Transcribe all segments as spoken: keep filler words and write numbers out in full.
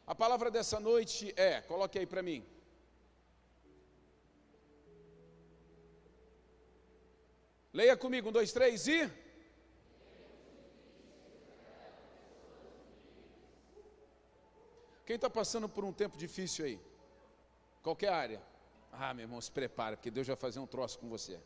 A palavra dessa noite é, coloque aí para mim. Leia comigo, um, dois, três e... Quem está passando por um tempo difícil aí? Qualquer área. Ah, meu irmão, se prepara, porque Deus vai fazer um troço com você.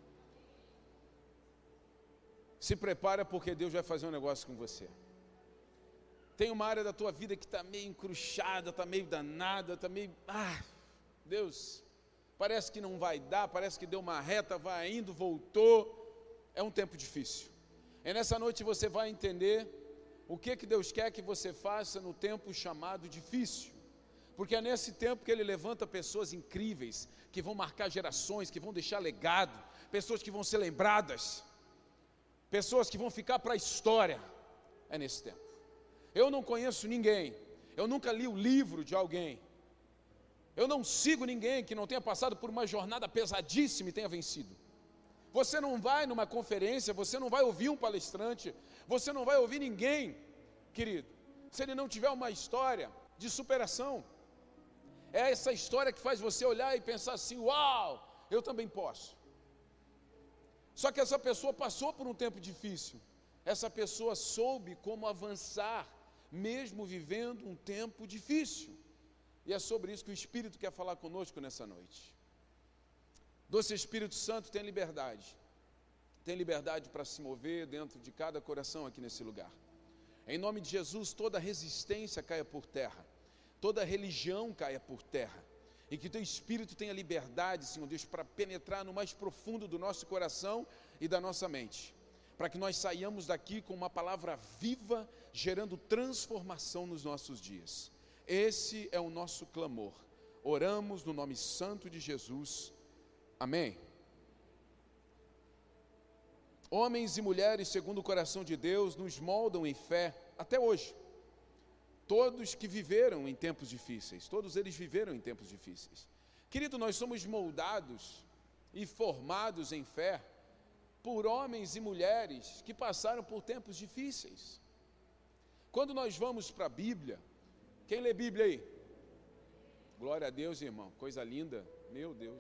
Se prepara, porque Deus vai fazer um negócio com você. Tem uma área da tua vida que está meio encruxada, está meio danada, está meio... Ah, Deus, parece que não vai dar, parece que deu uma reta, vai indo, voltou. É um tempo difícil. E nessa noite você vai entender o que, que Deus quer que você faça no tempo chamado difícil. Porque é nesse tempo que Ele levanta pessoas incríveis, que vão marcar gerações, que vão deixar legado, pessoas que vão ser lembradas, pessoas que vão ficar para a história. É nesse tempo. Eu não conheço ninguém, eu nunca li o livro de alguém, eu não sigo ninguém que não tenha passado por uma jornada pesadíssima e tenha vencido. Você não vai numa conferência, você não vai ouvir um palestrante, você não vai ouvir ninguém, querido, se ele não tiver uma história de superação. É essa história que faz você olhar e pensar assim, uau, eu também posso. Só que essa pessoa passou por um tempo difícil, essa pessoa soube como avançar, mesmo vivendo um tempo difícil. E é sobre isso que o Espírito quer falar conosco nessa noite. Doce Espírito Santo, tem liberdade, tem liberdade para se mover dentro de cada coração aqui nesse lugar. Em nome de Jesus, toda resistência caia por terra, toda religião caia por terra, e que teu Espírito tenha liberdade, Senhor Deus, para penetrar no mais profundo do nosso coração e da nossa mente, para que nós saiamos daqui com uma palavra viva, gerando transformação nos nossos dias. Esse é o nosso clamor. Oramos no nome santo de Jesus. Amém. Homens e mulheres segundo o coração de Deus nos moldam em fé até hoje. Todos que viveram em tempos difíceis, todos eles viveram em tempos difíceis. Querido, nós somos moldados e formados em fé por homens e mulheres que passaram por tempos difíceis. Quando nós vamos para a Bíblia, quem lê Bíblia aí? Glória a Deus, irmão, coisa linda, meu Deus.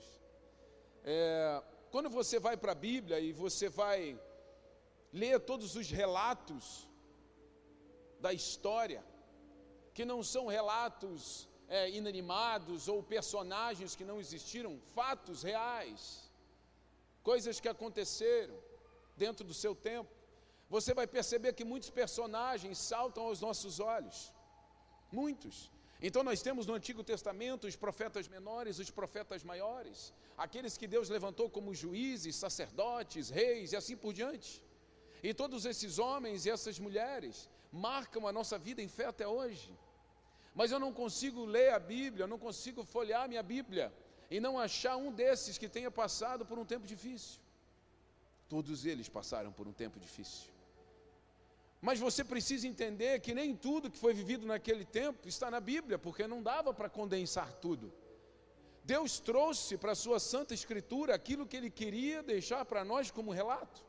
É, quando você vai para a Bíblia e você vai ler todos os relatos da história, que não são relatos é, inanimados ou personagens que não existiram, fatos reais, coisas que aconteceram dentro do seu tempo, você vai perceber que muitos personagens saltam aos nossos olhos, muitos. Então nós temos no Antigo Testamento os profetas menores, os profetas maiores, aqueles que Deus levantou como juízes, sacerdotes, reis e assim por diante. E todos esses homens e essas mulheres marcam a nossa vida em fé até hoje. Mas eu não consigo ler a Bíblia, eu não consigo folhear a minha Bíblia e não achar um desses que tenha passado por um tempo difícil. Todos eles passaram por um tempo difícil. Mas você precisa entender que nem tudo que foi vivido naquele tempo está na Bíblia, porque não dava para condensar tudo. Deus trouxe para a sua Santa Escritura aquilo que Ele queria deixar para nós como relato.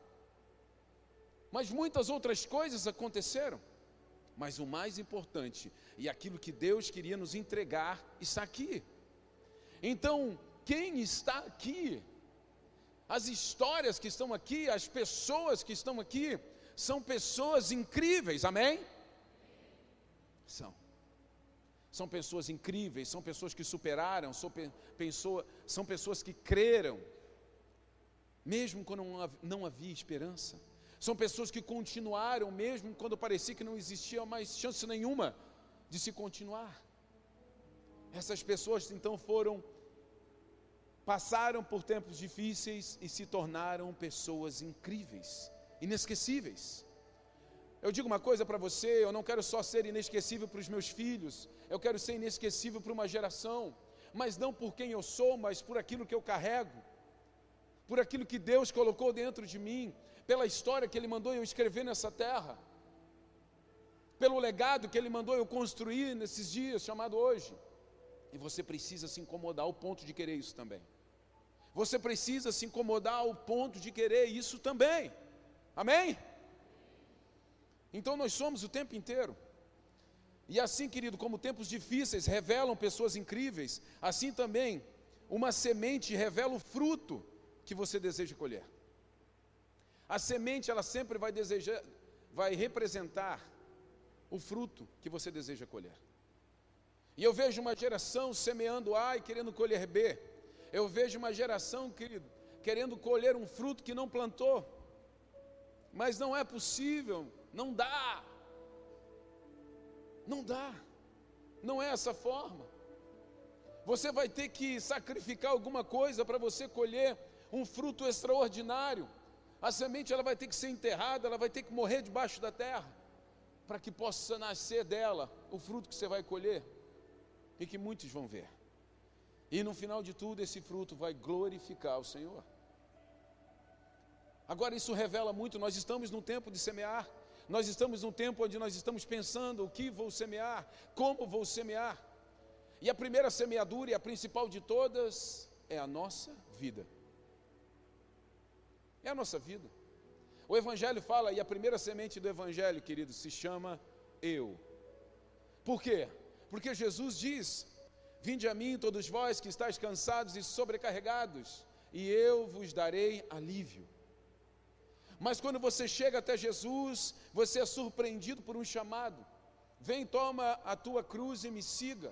Mas muitas outras coisas aconteceram. Mas o mais importante, e aquilo que Deus queria nos entregar, está aqui. Então, quem está aqui, as histórias que estão aqui, as pessoas que estão aqui, são pessoas incríveis, amém? São. São pessoas incríveis, são pessoas que superaram, são, pessoa, são pessoas que creram, mesmo quando não havia esperança. São pessoas que continuaram, mesmo quando parecia que não existia mais chance nenhuma de se continuar. Essas pessoas então foram, passaram por tempos difíceis e se tornaram pessoas incríveis, inesquecíveis. Eu digo uma coisa para você, eu não quero só ser inesquecível para os meus filhos, eu quero ser inesquecível para uma geração, mas não por quem eu sou, mas por aquilo que eu carrego, por aquilo que Deus colocou dentro de mim, pela história que Ele mandou eu escrever nessa terra, pelo legado que Ele mandou eu construir nesses dias, chamado hoje. E você precisa se incomodar ao ponto de querer isso também. Você precisa se incomodar ao ponto de querer isso também. Amém? Então nós somos o tempo inteiro. E assim, querido, como tempos difíceis revelam pessoas incríveis, assim também uma semente revela o fruto que você deseja colher. A semente, ela sempre vai desejar, vai representar o fruto que você deseja colher. E eu vejo uma geração semeando A e querendo colher B. Eu vejo uma geração, querido, querendo colher um fruto que não plantou. Mas não é possível, não dá. Não dá. Não é essa forma. Você vai ter que sacrificar alguma coisa para você colher um fruto extraordinário. A semente, ela vai ter que ser enterrada, ela vai ter que morrer debaixo da terra, para que possa nascer dela o fruto que você vai colher e que muitos vão ver. E no final de tudo, esse fruto vai glorificar o Senhor. Agora, isso revela muito. Nós estamos num tempo de semear. Nós estamos num tempo onde nós estamos pensando o que vou semear, como vou semear. E a primeira semeadura, e a principal de todas, é a nossa vida. É a nossa vida. O Evangelho fala, e a primeira semente do Evangelho, querido, se chama eu. Por quê? Porque Jesus diz: vinde a mim todos vós que estáis cansados e sobrecarregados, e eu vos darei alívio. Mas quando você chega até Jesus, você é surpreendido por um chamado: vem, toma a tua cruz e me siga.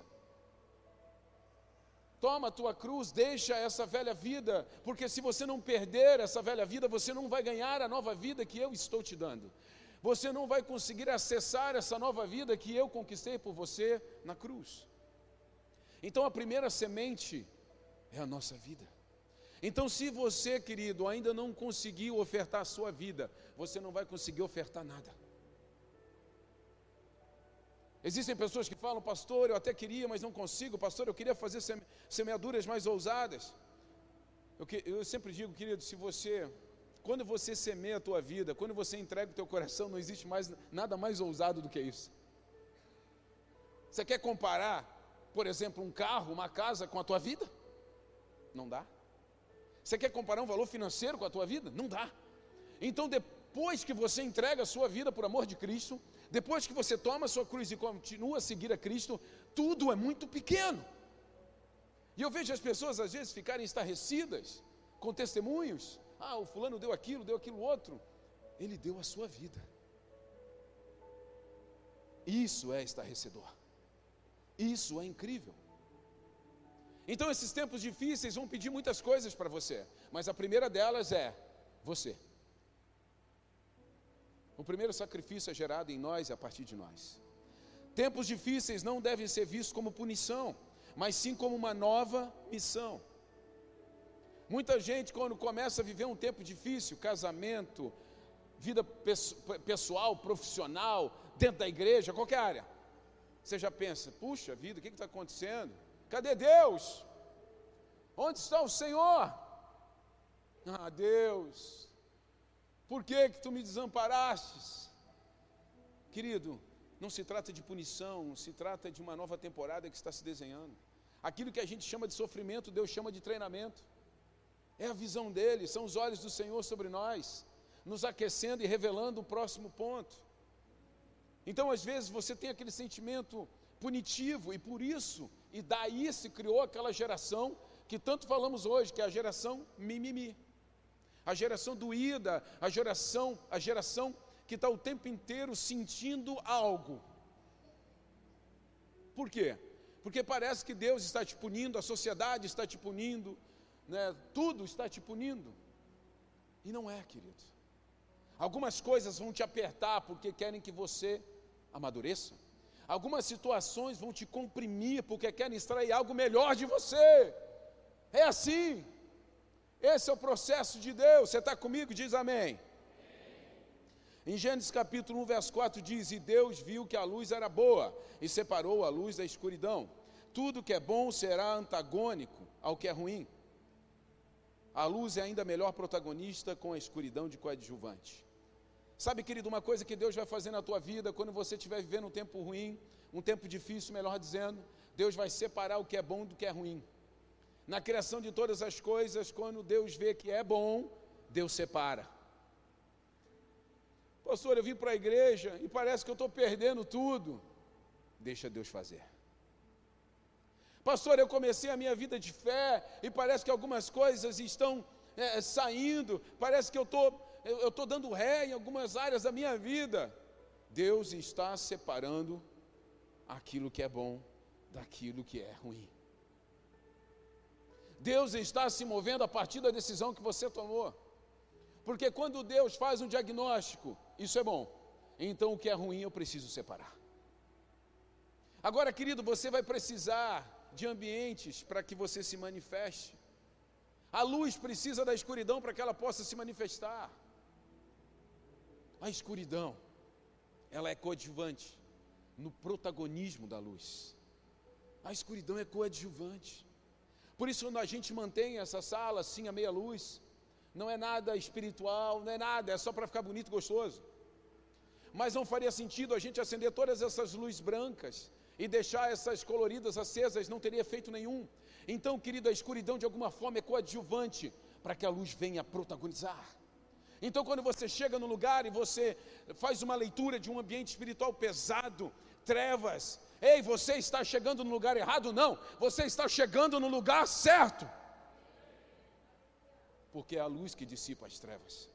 Toma a tua cruz, deixa essa velha vida, porque se você não perder essa velha vida, você não vai ganhar a nova vida que eu estou te dando. Você não vai conseguir acessar essa nova vida que eu conquistei por você na cruz. Então a primeira semente é a nossa vida. Então, se você, querido, ainda não conseguiu ofertar a sua vida, você não vai conseguir ofertar nada. Existem pessoas que falam: pastor, eu até queria, mas não consigo. Pastor, eu queria fazer seme- semeaduras mais ousadas. Eu, que, eu sempre digo, querido, se você, quando você semeia a tua vida, quando você entrega o teu coração, não existe mais, nada mais ousado do que isso. Você quer comparar, por exemplo, um carro, uma casa com a tua vida? Não dá. Você quer comparar um valor financeiro com a tua vida? Não dá. Então, depois que você entrega a sua vida por amor de Cristo, depois que você toma a sua cruz e continua a seguir a Cristo, tudo é muito pequeno. E eu vejo as pessoas às vezes ficarem estarrecidas com testemunhos. Ah, o fulano deu aquilo, deu aquilo outro. Ele deu a sua vida. Isso é estarrecedor. Isso é incrível. Então esses tempos difíceis vão pedir muitas coisas para você, mas a primeira delas é você. O primeiro sacrifício é gerado em nós e a partir de nós. Tempos difíceis não devem ser vistos como punição, mas sim como uma nova missão. Muita gente, quando começa a viver um tempo difícil, casamento, vida pessoal, profissional, dentro da igreja, qualquer área, você já pensa: puxa vida, o que está acontecendo? Cadê Deus? Onde está o Senhor? Ah, Deus, por que que tu me desamparastes? Querido, não se trata de punição, se trata de uma nova temporada que está se desenhando. Aquilo que a gente chama de sofrimento, Deus chama de treinamento. É a visão dele, são os olhos do Senhor sobre nós, nos aquecendo e revelando o próximo ponto. Então, às vezes, você tem aquele sentimento punitivo, e por isso, e daí se criou aquela geração que tanto falamos hoje, que é a geração mimimi. A geração doída, a geração, a geração que está o tempo inteiro sentindo algo. Por quê? Porque parece que Deus está te punindo, a sociedade está te punindo, né? Tudo está te punindo. E não é, querido. Algumas coisas vão te apertar porque querem que você amadureça. Algumas situações vão te comprimir porque querem extrair algo melhor de você. É assim. Esse é o processo de Deus. Você está comigo? Diz amém. Em Gênesis capítulo um, verso quatro diz: e Deus viu que a luz era boa e separou a luz da escuridão. Tudo que é bom será antagônico ao que é ruim. A luz é ainda melhor protagonista com a escuridão de coadjuvante. Sabe, querido, uma coisa que Deus vai fazer na tua vida, quando você estiver vivendo um tempo ruim, um tempo difícil, melhor dizendo, Deus vai separar o que é bom do que é ruim. Na criação de todas as coisas, quando Deus vê que é bom, Deus separa. Pastor, eu vim para a igreja e parece que eu estou perdendo tudo. deixa Deus fazer. Pastor, eu comecei a minha vida de fé e parece que algumas coisas estão é, saindo, parece que eu tô, eu estou dando ré em algumas áreas da minha vida. Deus está separando aquilo que é bom daquilo que é ruim. Deus está se movendo a partir da decisão que você tomou. Porque quando Deus faz um diagnóstico, isso é bom, então o que é ruim eu preciso separar. Agora, querido, você vai precisar de ambientes para que você se manifeste. A luz precisa da escuridão para que ela possa se manifestar. A escuridão, ela é coadjuvante no protagonismo da luz. A escuridão é coadjuvante. Por isso, quando a gente mantém essa sala assim, a meia luz, não é nada espiritual, não é nada, é só para ficar bonito e gostoso. Mas não faria sentido a gente acender todas essas luzes brancas e deixar essas coloridas acesas, não teria efeito nenhum. Então, querido, a escuridão de alguma forma é coadjuvante para que a luz venha protagonizar. Então, quando você chega no lugar e você faz uma leitura de um ambiente espiritual pesado, trevas, ei, você está chegando no lugar errado? Não, você está chegando no lugar certo. Porque é a luz que dissipa as trevas.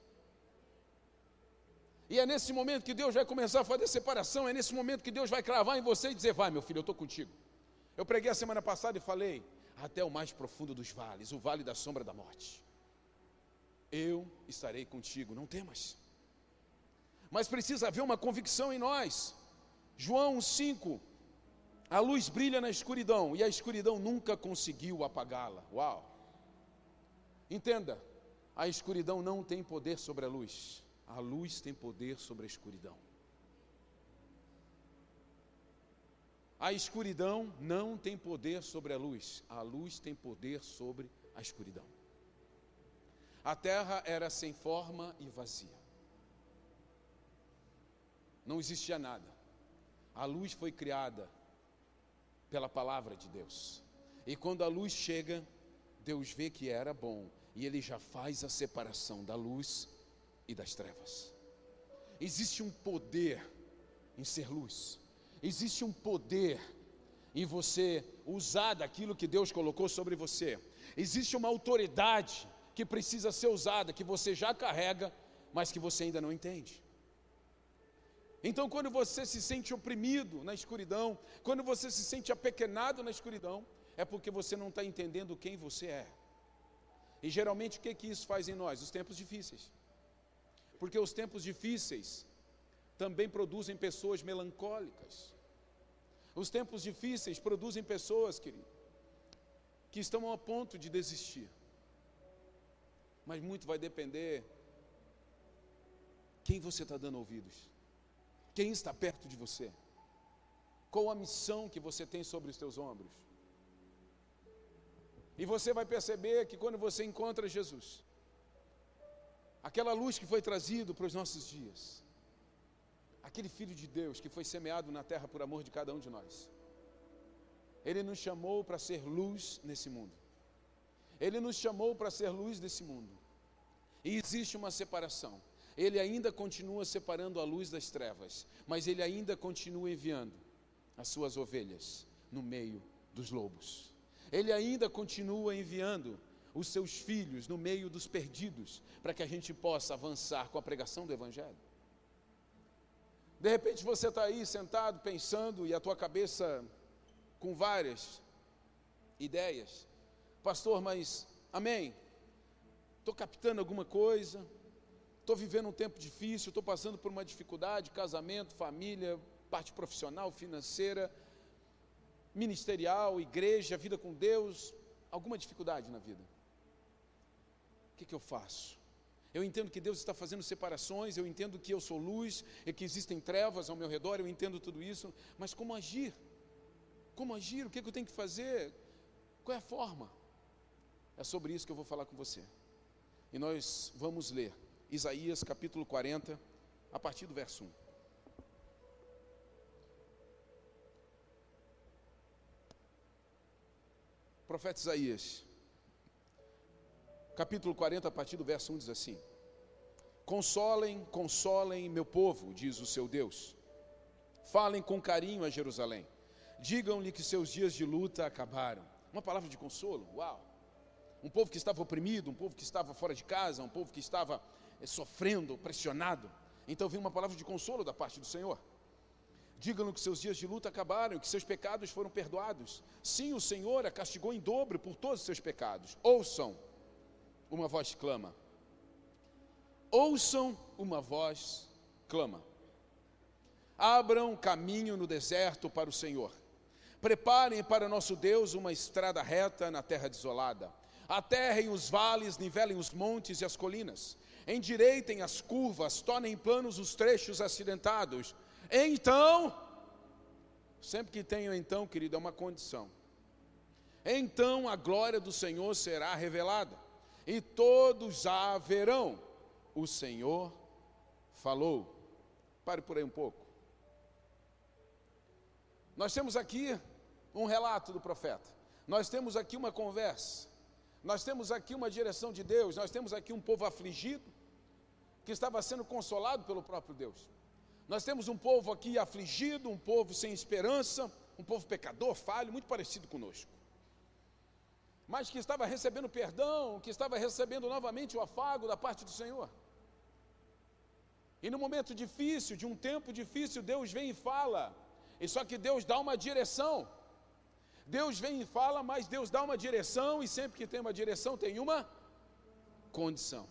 E é nesse momento que Deus vai começar a fazer separação, é nesse momento que Deus vai cravar em você e dizer, vai meu filho, eu estou contigo. Eu preguei a semana passada e falei, até o mais profundo dos vales, o vale da sombra da morte, eu estarei contigo, não temas. Mas precisa haver uma convicção em nós. João cinco, a luz brilha na escuridão, e a escuridão nunca conseguiu apagá-la. Uau! Entenda, a escuridão não tem poder sobre a luz. A luz tem poder sobre a escuridão. A escuridão não tem poder sobre a luz. A luz tem poder sobre a escuridão. A terra era sem forma e vazia. Não existia nada. A luz foi criada pela palavra de Deus. E quando a luz chega, Deus vê que era bom. E Ele já faz a separação da luz e das trevas. Existe um poder em ser luz. Existe um poder em você usar daquilo que Deus colocou sobre você. Existe uma autoridade que precisa ser usada, que você já carrega, mas que você ainda não entende. Então, quando você se sente oprimido na escuridão, quando você se sente apequenado na escuridão, é porque você não está entendendo quem você é. E geralmente o que, que isso faz em nós? Os tempos difíceis. Porque os tempos difíceis também produzem pessoas melancólicas. Os tempos difíceis produzem pessoas, querido, que estão a ponto de desistir. Mas muito vai depender quem você está dando ouvidos, quem está perto de você, qual a missão que você tem sobre os teus ombros. E você vai perceber que quando você encontra Jesus, aquela luz que foi trazido para os nossos dias, aquele Filho de Deus que foi semeado na terra por amor de cada um de nós, Ele nos chamou para ser luz nesse mundo. Ele nos chamou para ser luz desse mundo. E existe uma separação. Ele ainda continua separando a luz das trevas, mas Ele ainda continua enviando as suas ovelhas no meio dos lobos. Ele ainda continua enviando os seus filhos no meio dos perdidos, para que a gente possa avançar com a pregação do Evangelho. De repente você está aí sentado pensando e a tua cabeça com várias ideias. Pastor, mas amém, estou captando alguma coisa, estou vivendo um tempo difícil, estou passando por uma dificuldade, casamento, família, parte profissional, financeira, ministerial, igreja, vida com Deus, alguma dificuldade na vida. O que, que eu faço? Eu entendo que Deus está fazendo separações, eu entendo que eu sou luz e que existem trevas ao meu redor, eu entendo tudo isso, mas como agir? Como agir? O que, que eu tenho que fazer? Qual é a forma? É sobre isso que eu vou falar com você. E nós vamos ler Isaías capítulo quarenta, a partir do verso um. Profeta Isaías, capítulo quarenta, a partir do verso um, diz assim: Consolem, consolem meu povo, diz o seu Deus. Falem com carinho a Jerusalém. digam-lhe que seus dias de luta acabaram. Uma palavra de consolo, uau! Um povo que estava oprimido, um povo que estava fora de casa, um povo que estava é, sofrendo, pressionado. Então vem uma palavra de consolo da parte do Senhor. Digam-lhe que seus dias de luta acabaram, que seus pecados foram perdoados. Sim, o Senhor a castigou em dobro por todos os seus pecados. Ouçam, uma voz clama. Ouçam, uma voz clama. Abram caminho no deserto para o Senhor. Preparem para nosso Deus uma estrada reta na terra desolada. Aterrem os vales, nivelem os montes e as colinas. Endireitem as curvas, tornem planos os trechos acidentados. Então, sempre que tenho então, querido, é uma condição. Então a glória do Senhor será revelada, e todos a verão. O Senhor falou. Pare por aí um pouco. Nós temos aqui um relato do profeta. Nós temos aqui uma conversa. Nós temos aqui uma direção de Deus. Nós temos aqui um povo afligido, que estava sendo consolado pelo próprio Deus. Nós temos um povo aqui afligido, um povo sem esperança, um povo pecador, falho, muito parecido conosco. Mas que estava recebendo perdão, que estava recebendo novamente o afago da parte do Senhor. E no momento difícil, de um tempo difícil, Deus vem e fala. E só que Deus dá uma direção. Deus vem e fala, mas Deus dá uma direção, e sempre que tem uma direção, tem uma condição.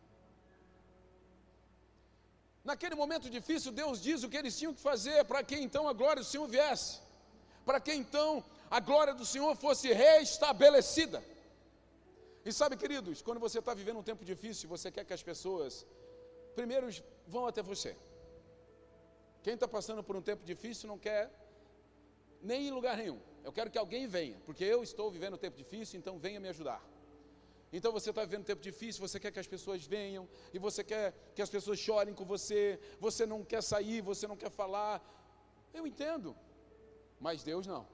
Naquele momento difícil, Deus diz o que eles tinham que fazer, para que então a glória do Senhor viesse, para que então a glória do Senhor fosse restabelecida. E sabe, queridos, quando você está vivendo um tempo difícil, você quer que as pessoas, primeiro, vão até você. Quem está passando por um tempo difícil não quer nem ir em lugar nenhum. Eu quero que alguém venha, porque eu estou vivendo um tempo difícil, então venha me ajudar. Então você está vivendo um tempo difícil, você quer que as pessoas venham, e você quer que as pessoas chorem com você, você não quer sair, você não quer falar. Eu entendo, mas Deus não.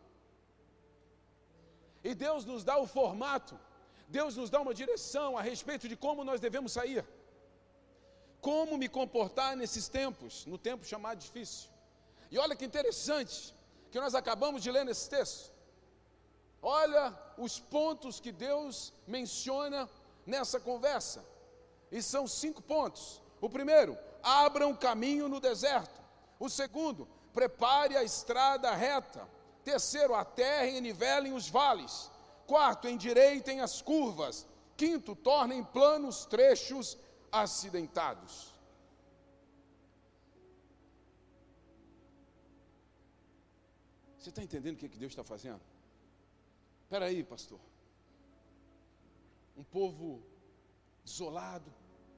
E Deus nos dá o formato, Deus nos dá uma direção a respeito de como nós devemos sair. Como me comportar nesses tempos, no tempo chamado difícil. E olha que interessante, que nós acabamos de ler nesse texto. Olha os pontos que Deus menciona nessa conversa. E são cinco pontos. O primeiro, abram caminho no deserto. O segundo, prepare a estrada reta. Terceiro, aterrem e nivelem os vales. Quarto, endireitem as curvas. Quinto, tornem planos trechos acidentados. Você está entendendo o que Deus está fazendo? Espera aí, pastor. Um povo desolado,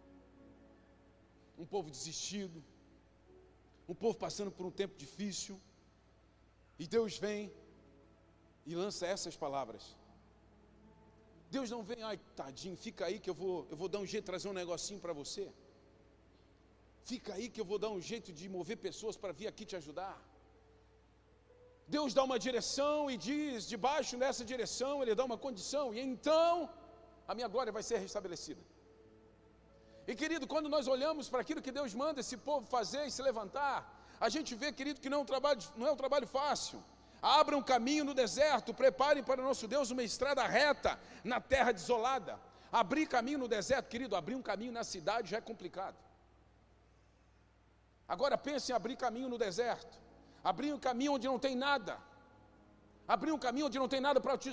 um povo desistido, um povo passando por um tempo difícil, e Deus vem e lança essas palavras. Deus não vem, ai tadinho, fica aí que eu vou, eu vou dar um jeito de trazer um negocinho para você. Fica aí que eu vou dar um jeito de mover pessoas para vir aqui te ajudar. Deus dá uma direção e diz, debaixo dessa direção, Ele dá uma condição, e então a minha glória vai ser restabelecida. E querido, quando nós olhamos para aquilo que Deus manda esse povo fazer e se levantar, a gente vê, querido, que não é um trabalho, não é um trabalho fácil. Abram um caminho no deserto, preparem para o nosso Deus uma estrada reta na terra desolada. Abrir caminho no deserto, querido, abrir um caminho na cidade já é complicado. Agora pense em abrir caminho no deserto. Abrir um caminho onde não tem nada. Abrir um caminho onde não tem nada para te,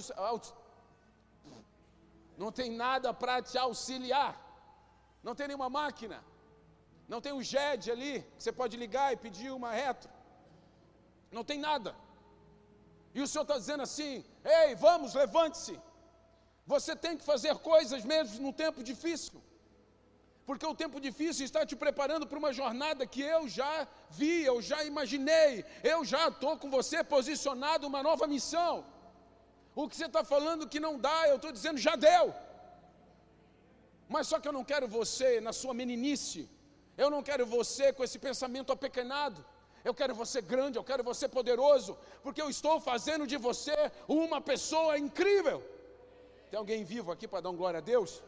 não tem nada para te auxiliar. Não tem nenhuma máquina. Não tem um G E D ali que você pode ligar e pedir uma retro. Não tem nada. E o Senhor está dizendo assim: ei, vamos, levante-se. Você tem que fazer coisas mesmo num tempo difícil. Porque o tempo difícil está te preparando para uma jornada que eu já vi, eu já imaginei, eu já estou com você posicionado uma nova missão. O que você está falando que não dá, eu estou dizendo já deu. Mas só que eu não quero você na sua meninice, eu não quero você com esse pensamento apequenado, eu quero você grande, eu quero você poderoso, porque eu estou fazendo de você uma pessoa incrível. Tem alguém vivo aqui para dar um glória a Deus?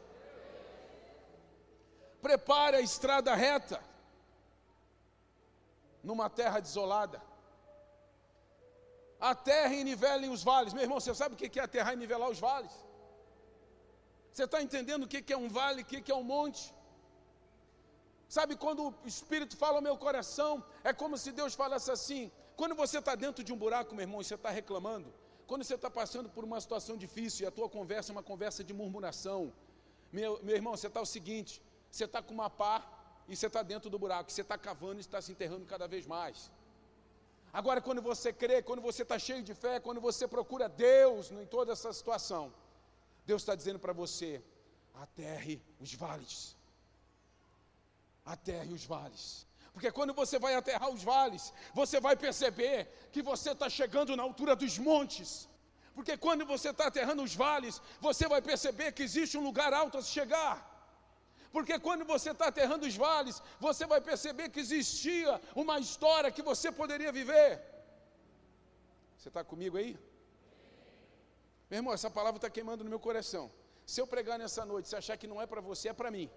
Prepare a estrada reta numa terra desolada. Aterrem e nivelem os vales. Meu irmão, você sabe o que é aterrar e nivelar os vales? Você está entendendo o que é um vale, o que é um monte? Sabe, quando o Espírito fala ao meu coração, é como se Deus falasse assim: quando você está dentro de um buraco, meu irmão, e você está reclamando, quando você está passando por uma situação difícil e a tua conversa é uma conversa de murmuração, meu, meu irmão, você está o seguinte, você está com uma pá e você está dentro do buraco, você está cavando e está se enterrando cada vez mais. Agora, quando você crê, quando você está cheio de fé, quando você procura Deus em toda essa situação, Deus está dizendo para você: aterre os vales. Aterre os vales. Porque quando você vai aterrar os vales, você vai perceber que você está chegando na altura dos montes. Porque quando você está aterrando os vales, você vai perceber que existe um lugar alto a se chegar. Porque quando você está aterrando os vales, você vai perceber que existia uma história que você poderia viver. Você está comigo aí? Meu irmão, essa palavra está queimando no meu coração. Se eu pregar nessa noite, se achar que não é para você, é para mim.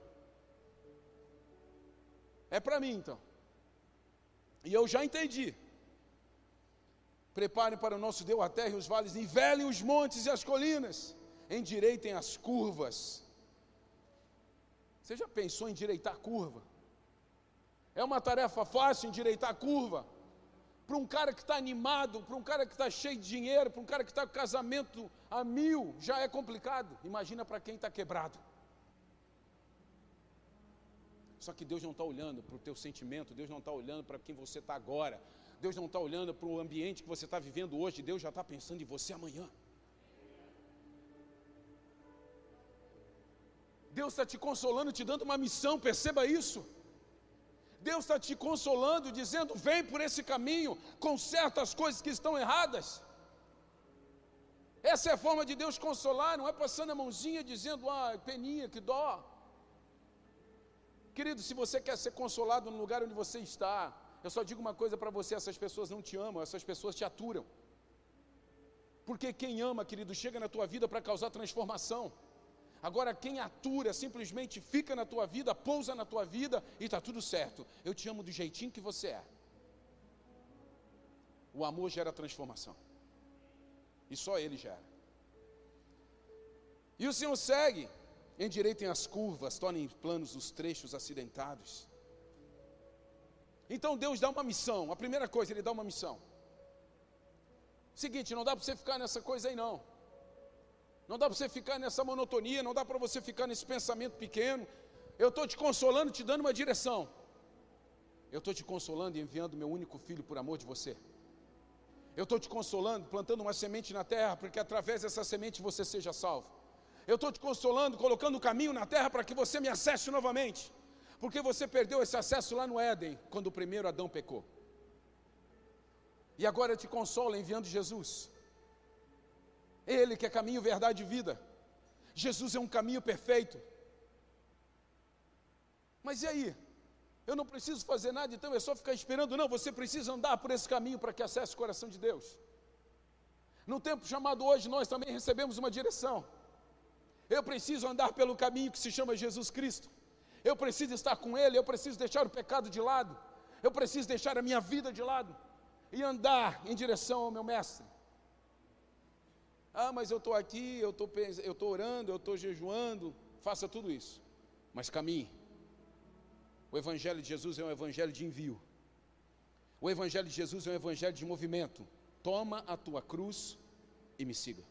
É para mim, então. E eu já entendi. Preparem para o nosso Deus, aterrem os vales, nivelem os montes e as colinas, endireitem as curvas. Você já pensou em endireitar a curva? É uma tarefa fácil endireitar a curva. Para um cara que está animado, para um cara que está cheio de dinheiro, para um cara que está com casamento a mil, já é complicado. Imagina para quem está quebrado. Só que Deus não está olhando para o teu sentimento, Deus não está olhando para quem você está agora, Deus não está olhando para o ambiente que você está vivendo hoje, Deus já está pensando em você amanhã. Deus está te consolando, te dando uma missão, perceba isso. Deus está te consolando, dizendo: vem por esse caminho, conserta as coisas que estão erradas. Essa é a forma de Deus consolar, não é passando a mãozinha dizendo: ah, peninha, que dó. Querido, se você quer ser consolado no lugar onde você está, eu só digo uma coisa para você: essas pessoas não te amam, essas pessoas te aturam. Porque quem ama, querido, chega na tua vida para causar transformação. Agora, quem atura, simplesmente fica na tua vida, pousa na tua vida e está tudo certo. Eu te amo do jeitinho que você é. O amor gera transformação. E só ele gera. E o Senhor segue: endireitem as curvas, tornem planos os trechos acidentados. Então Deus dá uma missão. A primeira coisa, Ele dá uma missão. Seguinte, não dá para você ficar nessa coisa aí não. Não dá para você ficar nessa monotonia, não dá para você ficar nesse pensamento pequeno. Eu estou te consolando, te dando uma direção. Eu estou te consolando e enviando meu único filho por amor de você. Eu estou te consolando, plantando uma semente na terra, porque através dessa semente você seja salvo. Eu estou te consolando, colocando o caminho na terra para que você me acesse novamente. Porque você perdeu esse acesso lá no Éden, quando o primeiro Adão pecou. E agora eu te consolo enviando Jesus. Ele que é caminho, verdade e vida. Jesus é um caminho perfeito. Mas e aí? Eu não preciso fazer nada, então é só ficar esperando? Não, você precisa andar por esse caminho para que acesse o coração de Deus. No tempo chamado hoje, nós também recebemos uma direção. Eu preciso andar pelo caminho que se chama Jesus Cristo. Eu preciso estar com Ele, eu preciso deixar o pecado de lado. Eu preciso deixar a minha vida de lado e andar em direção ao meu Mestre. Ah, mas eu estou aqui, eu estou eu estou orando, eu estou jejuando. Faça tudo isso, mas caminhe. O Evangelho de Jesus é um Evangelho de envio. O Evangelho de Jesus é um Evangelho de movimento. Toma a tua cruz e me siga.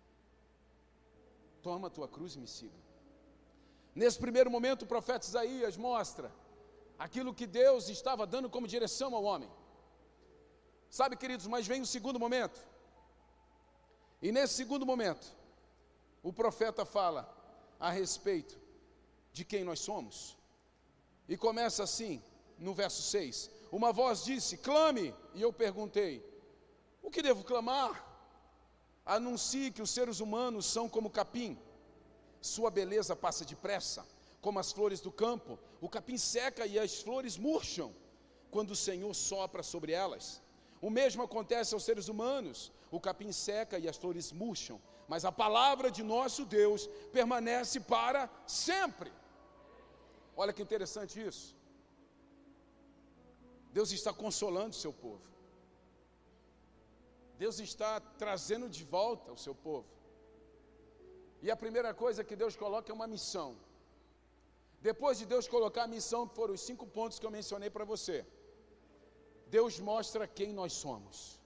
Toma a tua cruz e me siga. Nesse primeiro momento, o profeta Isaías mostra aquilo que Deus estava dando como direção ao homem. Sabe, queridos, mas vem o segundo momento. E nesse segundo momento, o profeta fala a respeito de quem nós somos. E começa assim, no verso seis. Uma voz disse: clame. E eu perguntei: o que devo clamar? Anuncie que os seres humanos são como capim. Sua beleza passa depressa, como as flores do campo. O capim seca e as flores murcham quando o Senhor sopra sobre elas. O mesmo acontece aos seres humanos. O capim seca e as flores murcham, mas a palavra de nosso Deus permanece para sempre. Olha que interessante isso. Deus está consolando o seu povo. Deus está trazendo de volta o seu povo. E a primeira coisa que Deus coloca é uma missão. Depois de Deus colocar a missão, que foram os cinco pontos que eu mencionei para você, Deus mostra quem nós somos.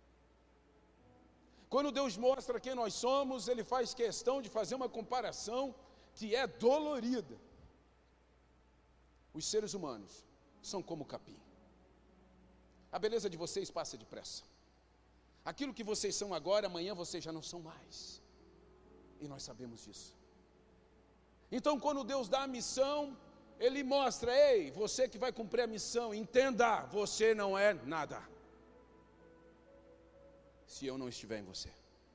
Quando Deus mostra quem nós somos, Ele faz questão de fazer uma comparação que é dolorida. Os seres humanos são como capim. A beleza de vocês passa depressa. Aquilo que vocês são agora, amanhã vocês já não são mais. E nós sabemos disso. Então, quando Deus dá a missão, Ele mostra: ei, você que vai cumprir a missão, entenda, você não é nada se eu não estiver em você.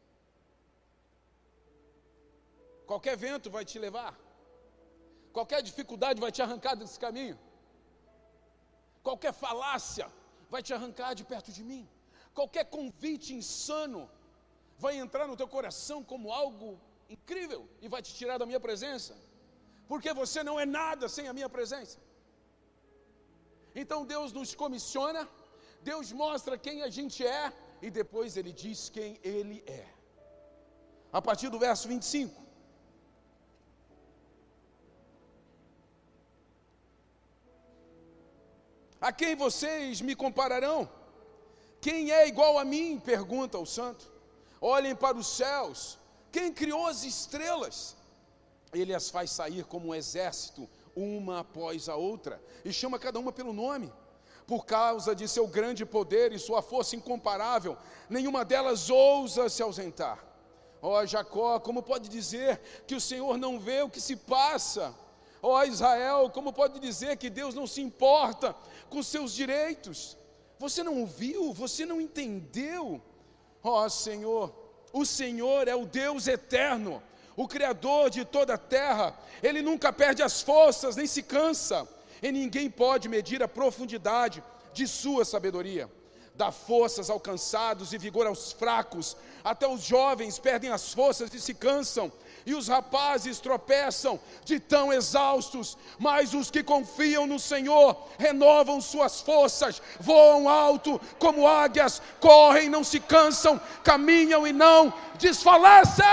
Qualquer vento vai te levar, qualquer dificuldade vai te arrancar desse caminho, qualquer falácia vai te arrancar de perto de mim, qualquer convite insano vai entrar no teu coração como algo incrível e vai te tirar da minha presença, porque você não é nada sem a minha presença. Então Deus nos comissiona, Deus mostra quem a gente é, e depois Ele diz quem Ele é. A partir do verso vinte e cinco. A quem vocês me compararão? Quem é igual a mim? Pergunta o santo. Olhem para os céus. Quem criou as estrelas? Ele as faz sair como um exército, uma após a outra, e chama cada uma pelo nome. Por causa de seu grande poder e sua força incomparável, nenhuma delas ousa se ausentar. Ó Jacó, como pode dizer que o Senhor não vê o que se passa? Ó Israel, como pode dizer que Deus não se importa com seus direitos? Você não ouviu? Você não entendeu? Ó Senhor, o Senhor é o Deus eterno, o Criador de toda a terra. Ele nunca perde as forças, nem se cansa, e ninguém pode medir a profundidade de sua sabedoria. Dá forças aos cansados e vigor aos fracos. Até os jovens perdem as forças e se cansam, e os rapazes tropeçam de tão exaustos. Mas os que confiam no Senhor renovam suas forças, voam alto como águias, correm, não se cansam, caminham e não desfalecem.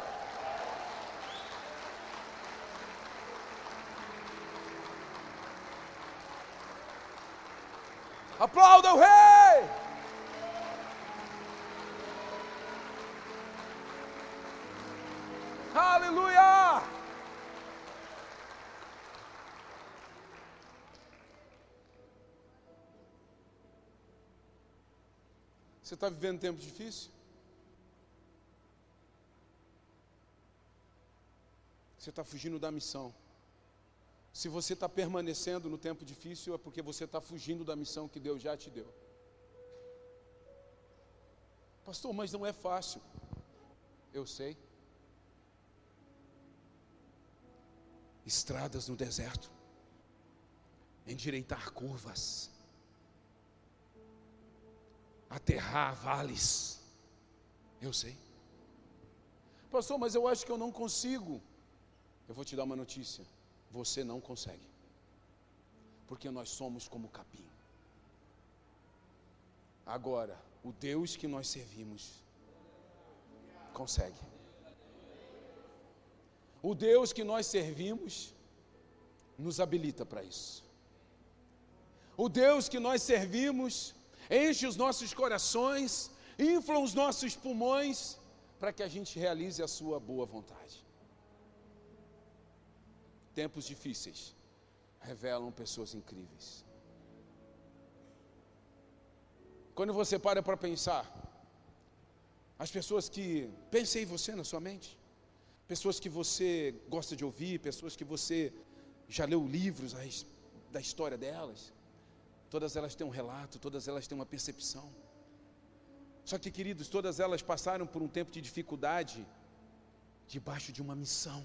Aplauda o Rei! Aleluia! Você está vivendo um tempo difícil? Você está fugindo da missão. Se você está permanecendo no tempo difícil, é porque você está fugindo da missão que Deus já te deu. Pastor, mas não é fácil. Eu sei. Estradas no deserto, endireitar curvas, aterrar vales. Eu sei. Pastor, mas eu acho que eu não consigo. Eu vou te dar uma notícia. Você não consegue, porque nós somos como capim. Agora, o Deus que nós servimos consegue. O Deus que nós servimos nos habilita para isso. O Deus que nós servimos enche os nossos corações, infla os nossos pulmões, para que a gente realize a sua boa vontade. Tempos difíceis revelam pessoas incríveis. Quando você para para pensar, as pessoas que... Pense em você na sua mente. Pessoas que você gosta de ouvir, pessoas que você já leu livros da história delas. Todas elas têm um relato, todas elas têm uma percepção. Só que, queridos, todas elas passaram por um tempo de dificuldade debaixo de uma missão.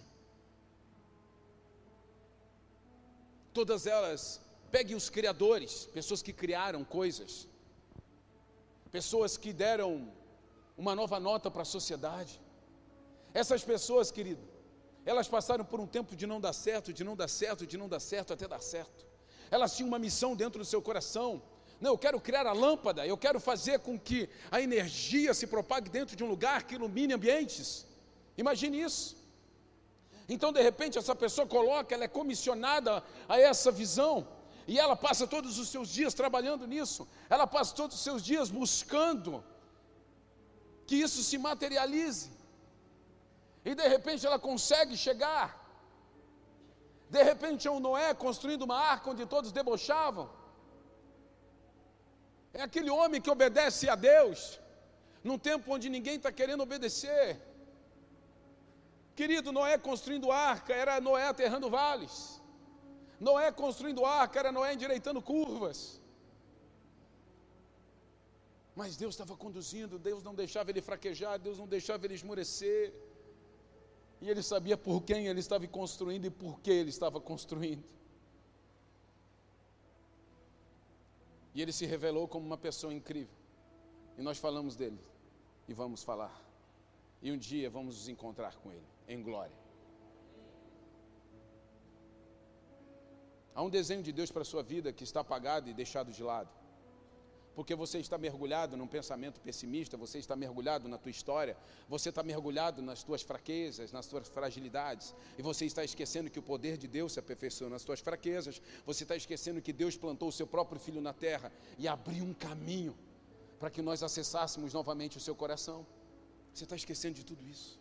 Todas elas, pegue os criadores, pessoas que criaram coisas, pessoas que deram uma nova nota para a sociedade. Essas pessoas, querido, elas passaram por um tempo de não dar certo, de não dar certo, de não dar certo, até dar certo. Elas tinham uma missão dentro do seu coração, Não, eu quero criar a lâmpada, eu quero fazer com que a energia se propague dentro de um lugar que ilumine ambientes. Imagine isso. Então, de repente, essa pessoa coloca, ela é comissionada a essa visão, e ela passa todos os seus dias trabalhando nisso, ela passa todos os seus dias buscando que isso se materialize, e de repente ela consegue chegar. De repente é um Noé construindo uma arca onde todos debochavam. É aquele homem que obedece a Deus, num tempo onde ninguém está querendo obedecer. Querido, Noé construindo arca, era Noé aterrando vales. Noé construindo arca, era Noé endireitando curvas. Mas Deus estava conduzindo, Deus não deixava ele fraquejar, Deus não deixava ele esmorecer. E ele sabia por quem ele estava construindo e por que ele estava construindo. E ele se revelou como uma pessoa incrível. E nós falamos dele. E vamos falar. E um dia vamos nos encontrar com ele, em glória. Há um desenho de Deus para a sua vida que está apagado e deixado de lado. Porque você está mergulhado num pensamento pessimista, você está mergulhado na tua história, você está mergulhado nas tuas fraquezas, nas tuas fragilidades, e você está esquecendo que o poder de Deus se aperfeiçoa nas tuas fraquezas, você está esquecendo que Deus plantou o seu próprio Filho na terra e abriu um caminho para que nós acessássemos novamente o seu coração. Você está esquecendo de tudo isso.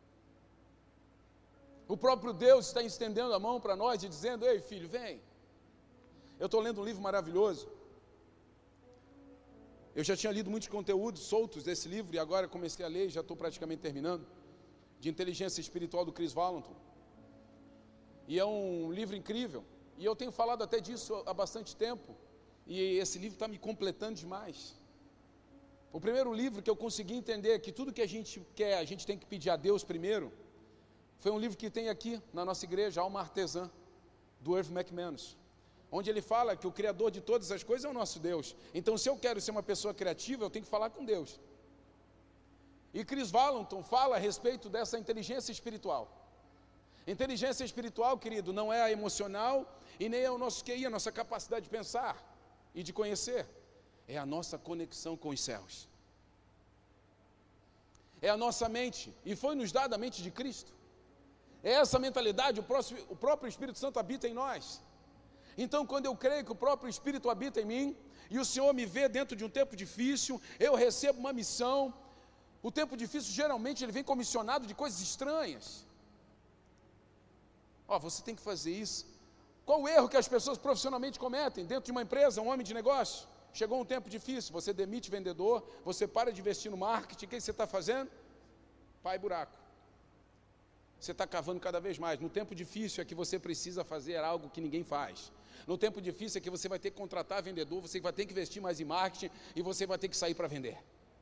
O próprio Deus está estendendo a mão para nós e dizendo: ei, filho, vem. Eu estou lendo um livro maravilhoso. Eu já tinha lido muitos conteúdos soltos desse livro e agora comecei a ler, já estou praticamente terminando, de Inteligência Espiritual do Chris Vallotton. E é um livro incrível, e eu tenho falado até disso há bastante tempo, e esse livro está me completando demais. O primeiro livro que eu consegui entender que tudo que a gente quer, a gente tem que pedir a Deus primeiro, foi um livro que tem aqui na nossa igreja, Alma Artesã, do Irv McManus, onde ele fala que o Criador de todas as coisas é o nosso Deus. Então, se eu quero ser uma pessoa criativa, eu tenho que falar com Deus. E Chris Vallotton fala a respeito dessa inteligência espiritual. Inteligência espiritual, querido, não é a emocional e nem é o nosso Q I, a nossa capacidade de pensar e de conhecer. É a nossa conexão com os céus. É a nossa mente, e foi nos dada a mente de Cristo. É essa mentalidade, o, próximo, o próprio Espírito Santo habita em nós. Então, quando eu creio que o próprio Espírito habita em mim, e o Senhor me vê dentro de um tempo difícil, eu recebo uma missão. O tempo difícil, geralmente, ele vem comissionado de coisas estranhas. Ó, você tem que fazer isso. Qual o erro que as pessoas profissionalmente cometem dentro de uma empresa, um homem de negócio? Chegou um tempo difícil, você demite vendedor, você para de investir no marketing, o que você está fazendo? Pai buraco. Você está cavando cada vez mais. No tempo difícil é que você precisa fazer algo que ninguém faz. No tempo difícil é que você vai ter que contratar vendedor, você vai ter que investir mais em marketing e você vai ter que sair para vender.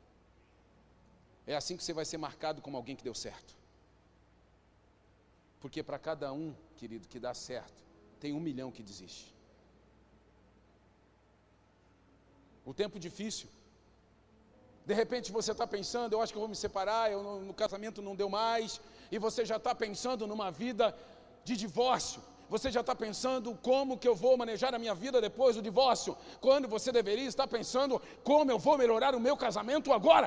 É assim que você vai ser marcado como alguém que deu certo. Porque para cada um, querido, que dá certo, tem um milhão que desiste. O tempo difícil. De repente você está pensando, eu acho que eu vou me separar, eu, no, no casamento não deu mais, e você já está pensando numa vida de divórcio. Você já está pensando como que eu vou manejar a minha vida depois do divórcio, quando você deveria estar pensando como eu vou melhorar o meu casamento agora.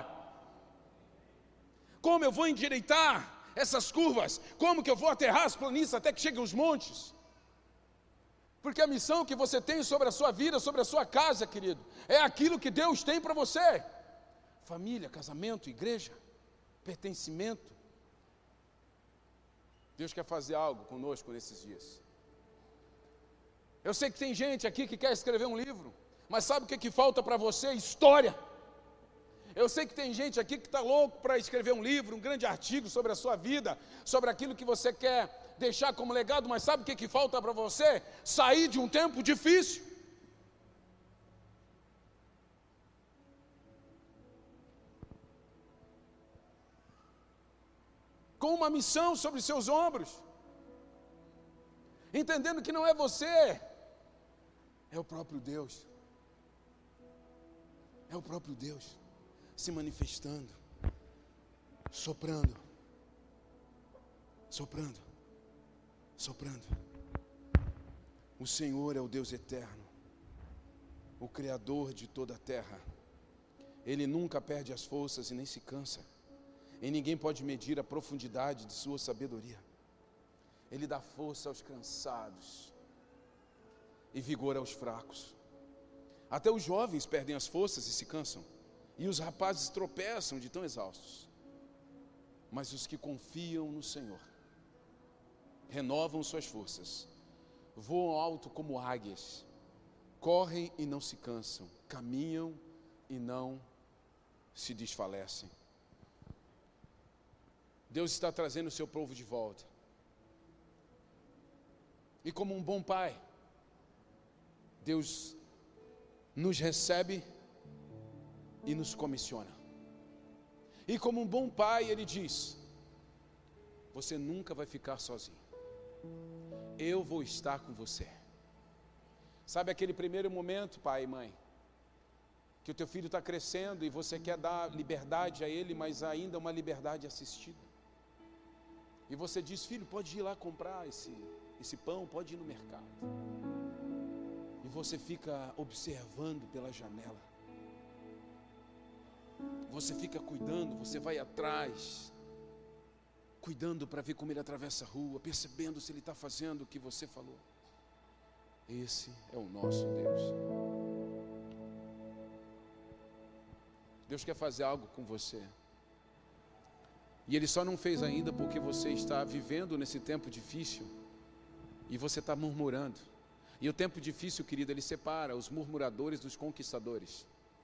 Como eu vou endireitar essas curvas, como que eu vou aterrar as planícies até que cheguem os montes. Porque a missão que você tem sobre a sua vida, sobre a sua casa, querido, é aquilo que Deus tem para você. Família, casamento, igreja, pertencimento. Deus quer fazer algo conosco nesses dias. Eu sei que tem gente aqui que quer escrever um livro, mas sabe o que, que falta para você? História. Eu sei que tem gente aqui que está louco para escrever um livro, um grande artigo sobre a sua vida, sobre aquilo que você quer deixar como legado, mas sabe o que, que falta para você? Sair de um tempo difícil. Com uma missão sobre seus ombros, entendendo que não é você, é o próprio Deus, é o próprio Deus se manifestando, soprando, soprando, soprando. O Senhor é o Deus eterno, o Criador de toda a terra. Ele nunca perde as forças e nem se cansa. E ninguém pode medir a profundidade de sua sabedoria. Ele dá força aos cansados e vigor aos fracos. Até os jovens perdem as forças e se cansam, e os rapazes tropeçam de tão exaustos. Mas os que confiam no Senhor renovam suas forças, voam alto como águias, correm e não se cansam, caminham e não se desfalecem. Deus está trazendo o seu povo de volta. E como um bom pai, Deus nos recebe e nos comissiona. E como um bom pai, Ele diz: você nunca vai ficar sozinho. Eu vou estar com você. Sabe aquele primeiro momento, pai e mãe, que o teu filho está crescendo e você quer dar liberdade a ele, mas ainda uma liberdade assistida. E você diz: filho, pode ir lá comprar esse, esse pão, pode ir no mercado. E você fica observando pela janela. Você fica cuidando, você vai atrás, cuidando para ver como ele atravessa a rua, percebendo se ele está fazendo o que você falou. Esse é o nosso Deus. Deus quer fazer algo com você. E Ele só não fez ainda porque você está vivendo nesse tempo difícil e você está murmurando. E o tempo difícil, querido, ele separa os murmuradores dos conquistadores.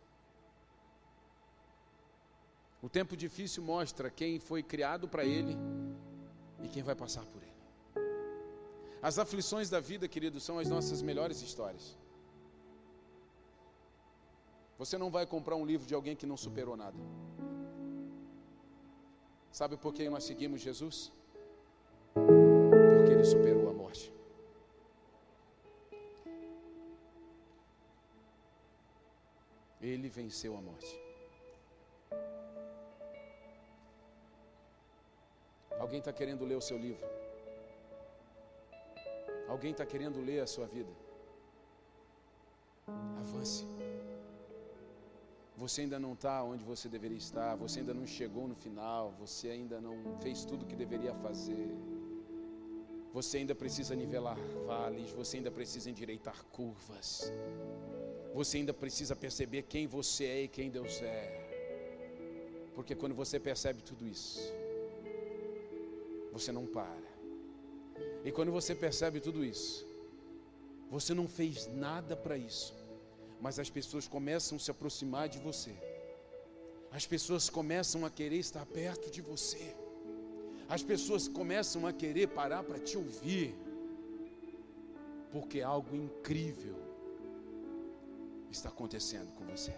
O tempo difícil mostra quem foi criado para ele e quem vai passar por ele. As aflições da vida, querido, são as nossas melhores histórias. Você não vai comprar um livro de alguém que não superou nada. Sabe por que nós seguimos Jesus? Porque Ele superou a morte. Ele venceu a morte. Alguém está querendo ler o seu livro? Alguém está querendo ler a sua vida? Avance. Você ainda não está onde você deveria estar, você ainda não chegou no final, você ainda não fez tudo o que deveria fazer. Você ainda precisa nivelar vales, você ainda precisa endireitar curvas. Você ainda precisa perceber quem você é e quem Deus é. Porque quando você percebe tudo isso, você não para. E quando você percebe tudo isso, você não fez nada para isso, mas as pessoas começam a se aproximar de você. As pessoas começam a querer estar perto de você. As pessoas começam a querer parar para te ouvir, porque algo incrível está acontecendo com você.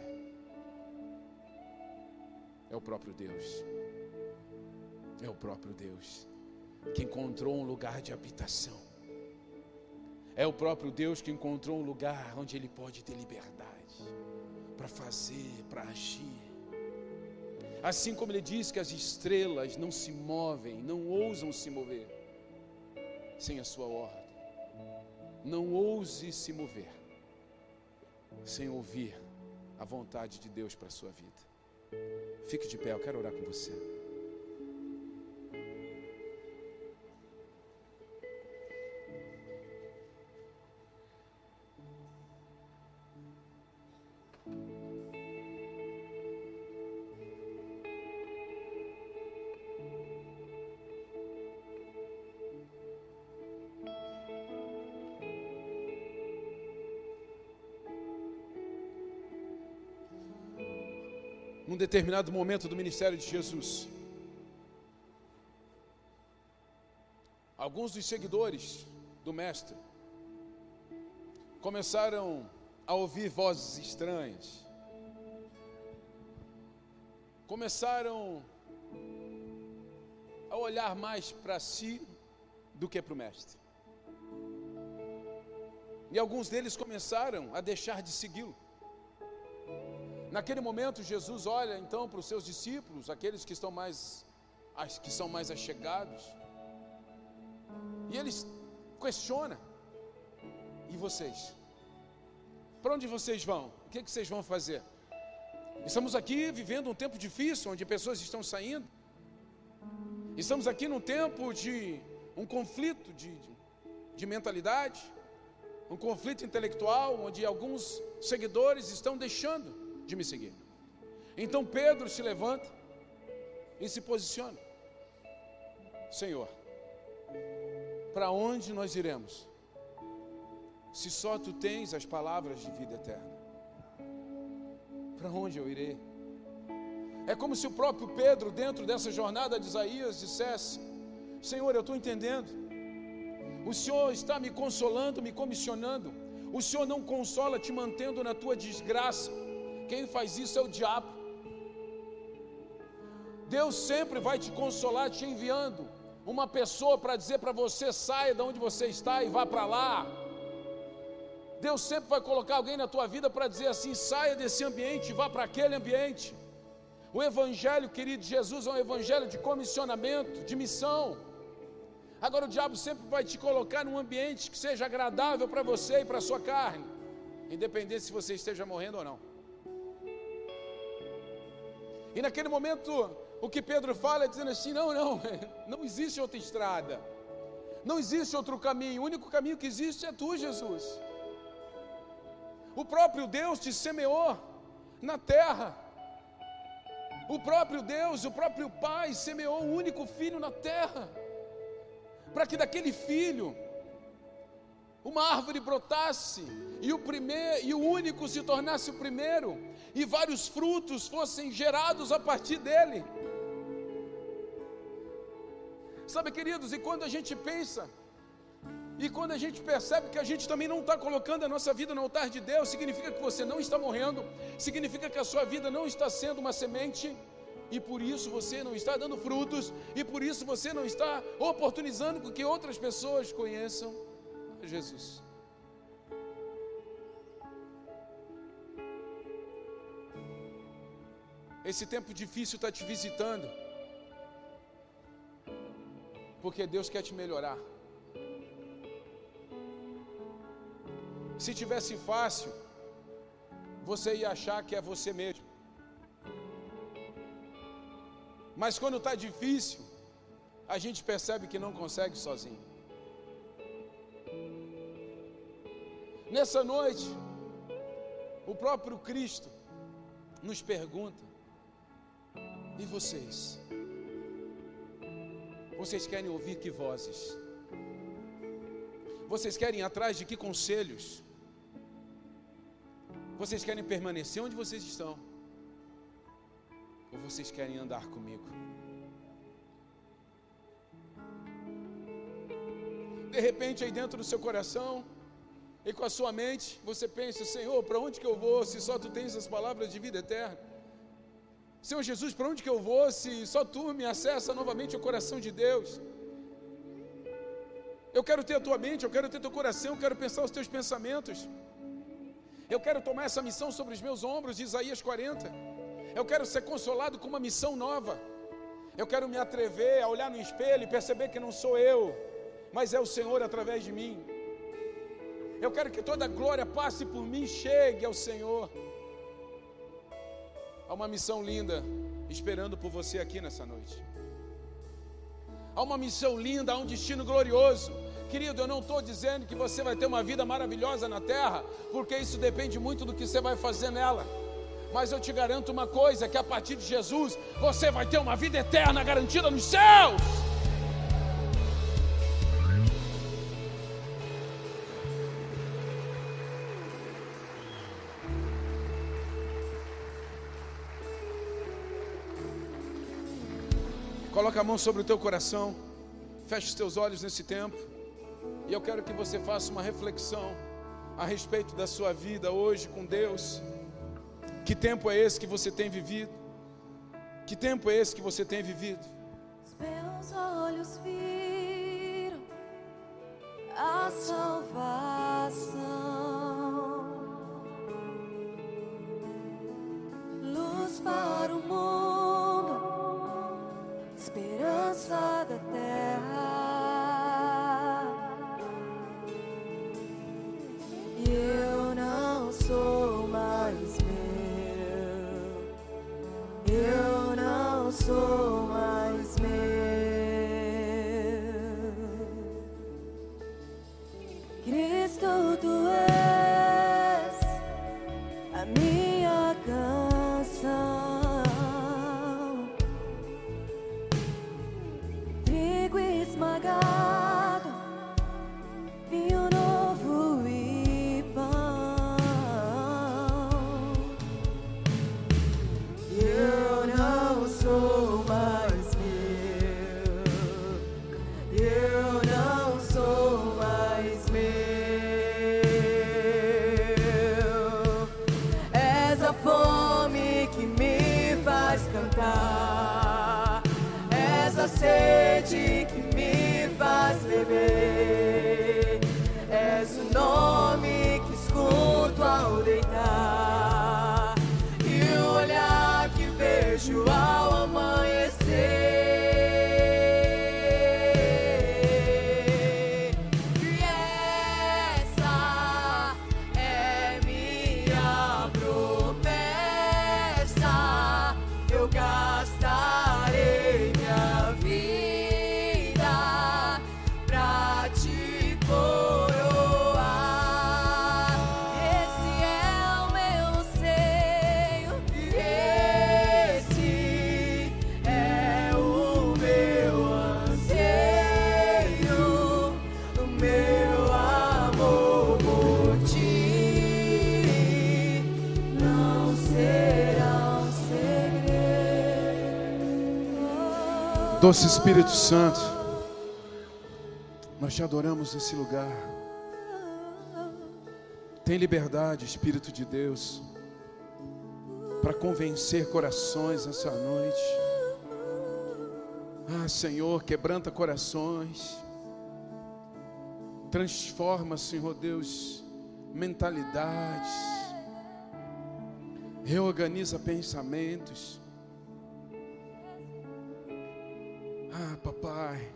É o próprio Deus. É o próprio Deus que encontrou um lugar de habitação. É o próprio Deus que encontrou um lugar onde Ele pode ter liberdade para fazer, para agir. Assim como Ele diz que as estrelas não se movem, não ousam se mover sem a sua ordem. Não ouse se mover sem ouvir a vontade de Deus para a sua vida. Fique de pé, eu quero orar com você. Num determinado momento do ministério de Jesus, alguns dos seguidores do Mestre começaram a ouvir vozes estranhas, começaram a olhar mais para si do que para o Mestre, e alguns deles começaram a deixar de segui-lo. Naquele momento, Jesus olha então para os seus discípulos, aqueles que estão mais, que são mais achegados, e eles questionam: e vocês? Para onde vocês vão? O que, que vocês vão fazer? Estamos aqui vivendo um tempo difícil, onde pessoas estão saindo. Estamos aqui num tempo de um conflito de, de, de mentalidade, um conflito intelectual, onde alguns seguidores estão deixando de me seguir. Então Pedro se levanta e se posiciona. Senhor, para onde nós iremos, se só Tu tens as palavras de vida eterna? Para onde eu irei? É como se o próprio Pedro, dentro dessa jornada de Isaías, dissesse: Senhor, eu estou entendendo, o Senhor está me consolando, me comissionando, o Senhor não consola te mantendo na tua desgraça, quem faz isso é o diabo. Deus sempre vai te consolar te enviando uma pessoa para dizer para você: saia de onde você está e vá para lá. Deus sempre vai colocar alguém na tua vida para dizer assim: saia desse ambiente e vá para aquele ambiente. O evangelho, querido, de Jesus é um evangelho de comissionamento, de missão. Agora o diabo sempre vai te colocar num ambiente que seja agradável para você e para a sua carne, independente se você esteja morrendo ou não. E naquele momento, o que Pedro fala é dizendo assim: não, não, não existe outra estrada, não existe outro caminho, o único caminho que existe é Tu, Jesus. O próprio Deus te semeou na terra, o próprio Deus, o próprio Pai semeou o único filho na terra, para que daquele filho uma árvore brotasse, e o primeiro e o único se tornasse o primeiro, e vários frutos fossem gerados a partir dele. Sabe, queridos, e quando a gente pensa, e quando a gente percebe que a gente também não está colocando a nossa vida no altar de Deus, significa que você não está morrendo, significa que a sua vida não está sendo uma semente, e por isso você não está dando frutos, e por isso você não está oportunizando com que outras pessoas conheçam a Jesus. Esse tempo difícil está te visitando, porque Deus quer te melhorar. Se tivesse fácil, você ia achar que é você mesmo. Mas quando está difícil, a gente percebe que não consegue sozinho. Nessa noite, o próprio Cristo nos pergunta: e vocês? Vocês querem ouvir que vozes? Vocês querem ir atrás de que conselhos? Vocês querem permanecer onde vocês estão? Ou vocês querem andar comigo? De repente, aí dentro do seu coração e com a sua mente, você pensa: Senhor, para onde que eu vou se só Tu tens as palavras de vida eterna? Senhor Jesus, para onde que eu vou se só Tu me acessa novamente o coração de Deus? Eu quero ter a Tua mente, eu quero ter Teu coração, eu quero pensar os Teus pensamentos. Eu quero tomar essa missão sobre os meus ombros, de Isaías quarenta. Eu quero ser consolado com uma missão nova. Eu quero me atrever a olhar no espelho e perceber que não sou eu, mas é o Senhor através de mim. Eu quero que toda a glória passe por mim e chegue ao Senhor. Há uma missão linda esperando por você aqui nessa noite. Há uma missão linda, há um destino glorioso. Querido, eu não estou dizendo que você vai ter uma vida maravilhosa na terra, porque isso depende muito do que você vai fazer nela. Mas eu te garanto uma coisa, que a partir de Jesus, você vai ter uma vida eterna garantida nos céus. Coloca a mão sobre o teu coração, fecha os teus olhos nesse tempo, e eu quero que você faça uma reflexão a respeito da sua vida hoje com Deus. Que tempo é esse que você tem vivido? Que tempo é esse que você tem vivido? Os meus olhos viram a salvação, luz para o mundo, esperança da terra. E eu não sou esmagado, vinho novo e pão. Eu não sou mais meu, eu não sou mais meu. És a fome que me faz cantar, és a sede que me faz beber, és o nome que escuto ao deitar e o olhar que vejo ao amanhecer. E essa é minha promessa, eu gastarei minha vida pra te coroar. Esse é o meu anseio, esse é o meu anseio, o meu amor por ti não será um segredo. Doce Espírito Santo, nós te adoramos nesse lugar. Tem liberdade, Espírito de Deus, para convencer corações essa noite. Ah, Senhor, quebranta corações, transforma, Senhor Deus, mentalidades, reorganiza pensamentos. Ah, papai,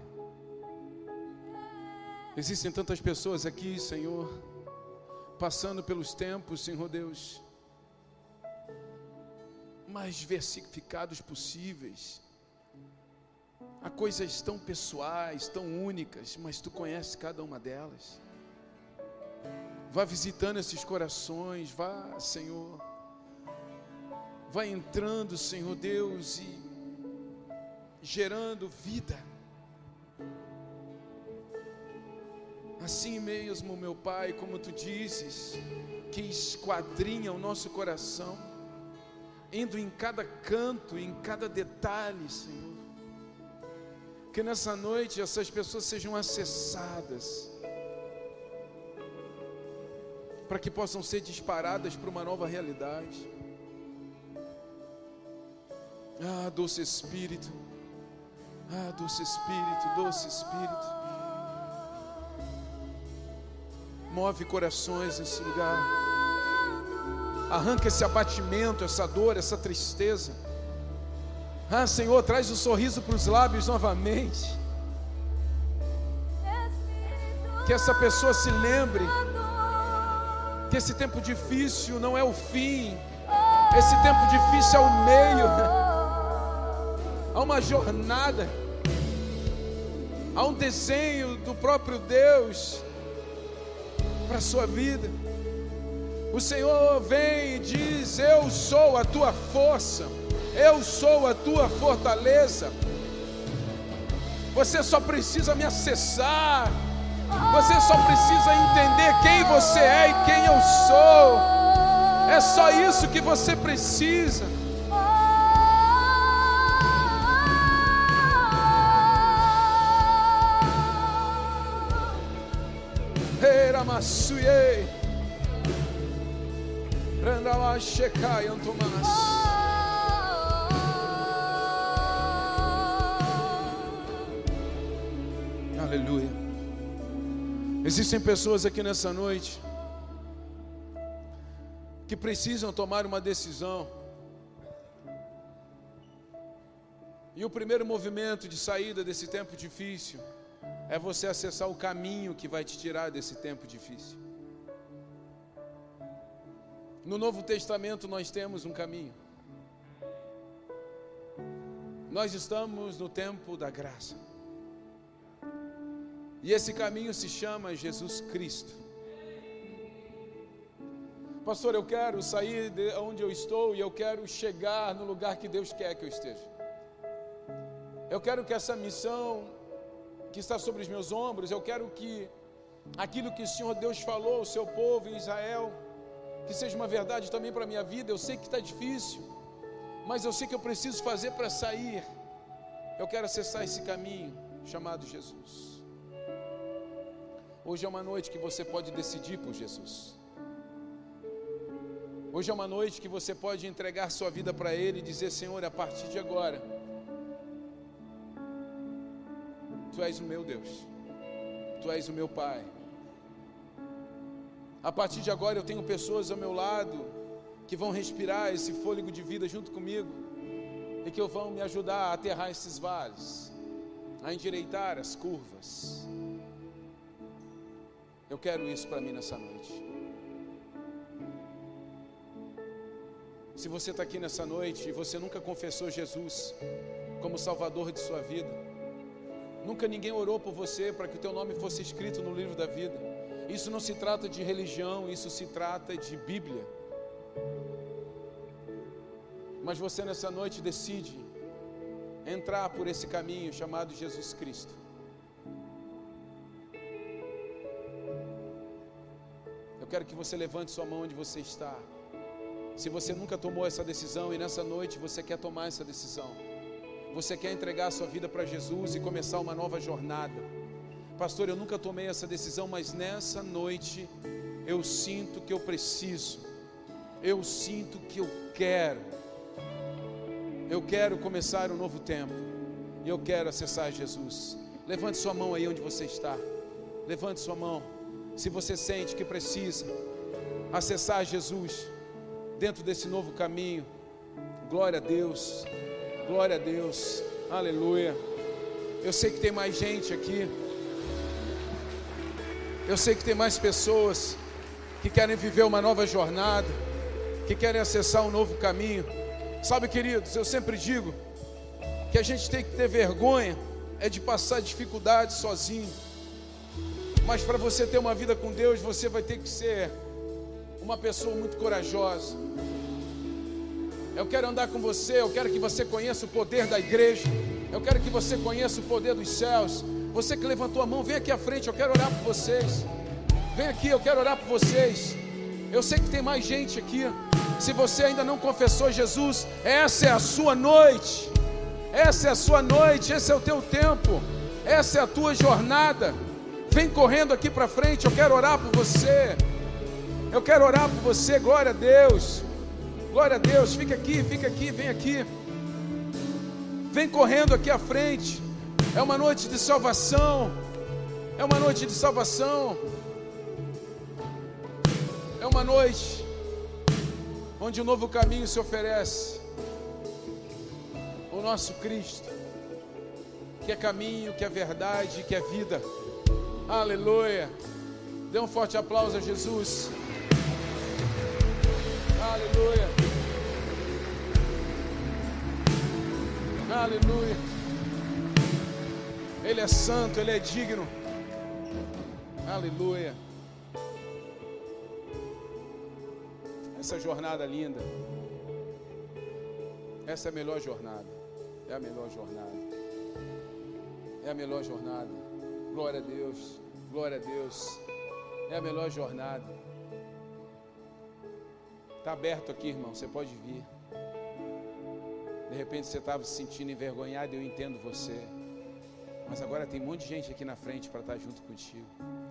existem tantas pessoas aqui, Senhor, passando pelos tempos, Senhor Deus, mais versificados possíveis. Há coisas tão pessoais, tão únicas, mas Tu conheces cada uma delas. Vá visitando esses corações, vá, Senhor, vá entrando, Senhor Deus, e gerando vida. Assim mesmo, meu Pai, como Tu dizes, que esquadrinha o nosso coração, indo em cada canto, em cada detalhe, Senhor. Que nessa noite essas pessoas sejam acessadas, para que possam ser disparadas para uma nova realidade. Ah, doce Espírito, ah, doce Espírito, doce Espírito, move corações nesse lugar, arranca esse abatimento, essa dor, essa tristeza. Ah, Senhor, traz o sorriso para os lábios novamente, que essa pessoa se lembre que esse tempo difícil não é o fim, esse tempo difícil é o meio. Há uma jornada, há um desenho do próprio Deus para a sua vida. O Senhor vem e diz: eu sou a tua força, eu sou a tua fortaleza. Você só precisa me acessar, você só precisa entender quem você é e quem eu sou. É só isso que você precisa. Masuye Brandawa Shekai Antomas. Aleluia. Existem pessoas aqui nessa noite que precisam tomar uma decisão. E o primeiro movimento de saída desse tempo difícil é você acessar o caminho que vai te tirar desse tempo difícil. No Novo Testamento nós temos um caminho. Nós estamos no tempo da graça. E esse caminho se chama Jesus Cristo. Pastor, eu quero sair de onde eu estou e eu quero chegar no lugar que Deus quer que eu esteja. Eu quero que essa missão que está sobre os meus ombros. Eu quero que aquilo que o Senhor Deus falou ao seu povo em Israel, que seja uma verdade também para a minha vida. Eu sei que está difícil, mas eu sei que eu preciso fazer para sair. Eu quero acessar esse caminho chamado Jesus. Hoje é uma noite que você pode decidir por Jesus. Hoje é uma noite que você pode entregar sua vida para Ele e dizer: Senhor, a partir de agora, Tu és o meu Deus, Tu és o meu Pai. A partir de agora eu tenho pessoas ao meu lado que vão respirar esse fôlego de vida junto comigo e que vão me ajudar a aterrar esses vales, a endireitar as curvas. Eu quero isso para mim nessa noite. Se você está aqui nessa noite e você nunca confessou Jesus como Salvador de sua vida, nunca ninguém orou por você para que o teu nome fosse escrito no livro da vida. Isso não se trata de religião, isso se trata de Bíblia. Mas você nessa noite decide entrar por esse caminho chamado Jesus Cristo. Eu quero que você levante sua mão onde você está. Se você nunca tomou essa decisão e nessa noite você quer tomar essa decisão, você quer entregar a sua vida para Jesus e começar uma nova jornada. Pastor, eu nunca tomei essa decisão, mas nessa noite eu sinto que eu preciso, eu sinto que eu quero, eu quero começar um novo tempo, e eu quero acessar Jesus. Levante sua mão aí onde você está, levante sua mão, se você sente que precisa acessar Jesus, dentro desse novo caminho. Glória a Deus, glória a Deus, aleluia. Eu sei que tem mais gente aqui, eu sei que tem mais pessoas que querem viver uma nova jornada, que querem acessar um novo caminho. Sabe, queridos, eu sempre digo que a gente tem que ter vergonha é de passar dificuldades sozinho, mas para você ter uma vida com Deus, você vai ter que ser uma pessoa muito corajosa. Eu quero andar com você, eu quero que você conheça o poder da igreja, eu quero que você conheça o poder dos céus. Você que levantou a mão, vem aqui à frente, eu quero orar por vocês. Vem aqui, eu quero orar por vocês. Eu sei que tem mais gente aqui. Se você ainda não confessou Jesus, essa é a sua noite, essa é a sua noite, esse é o teu tempo, essa é a tua jornada. Vem correndo aqui para frente, eu quero orar por você. Eu quero orar por você, glória a Deus, glória a Deus, fica aqui, fica aqui, vem aqui, vem correndo aqui à frente. É uma noite de salvação, é uma noite de salvação, é uma noite onde um novo caminho se oferece. O nosso Cristo, que é caminho, que é verdade, que é vida. Aleluia. Dê um forte aplauso a Jesus. Aleluia. Aleluia. Ele é santo, Ele é digno. Aleluia. Essa jornada linda, essa é a melhor jornada. É a melhor jornada. É a melhor jornada. Glória a Deus. Glória a Deus. É a melhor jornada. Está aberto aqui, irmão, você pode vir. De repente você estava se sentindo envergonhado, eu entendo você. Mas agora tem um monte de gente aqui na frente para estar junto contigo.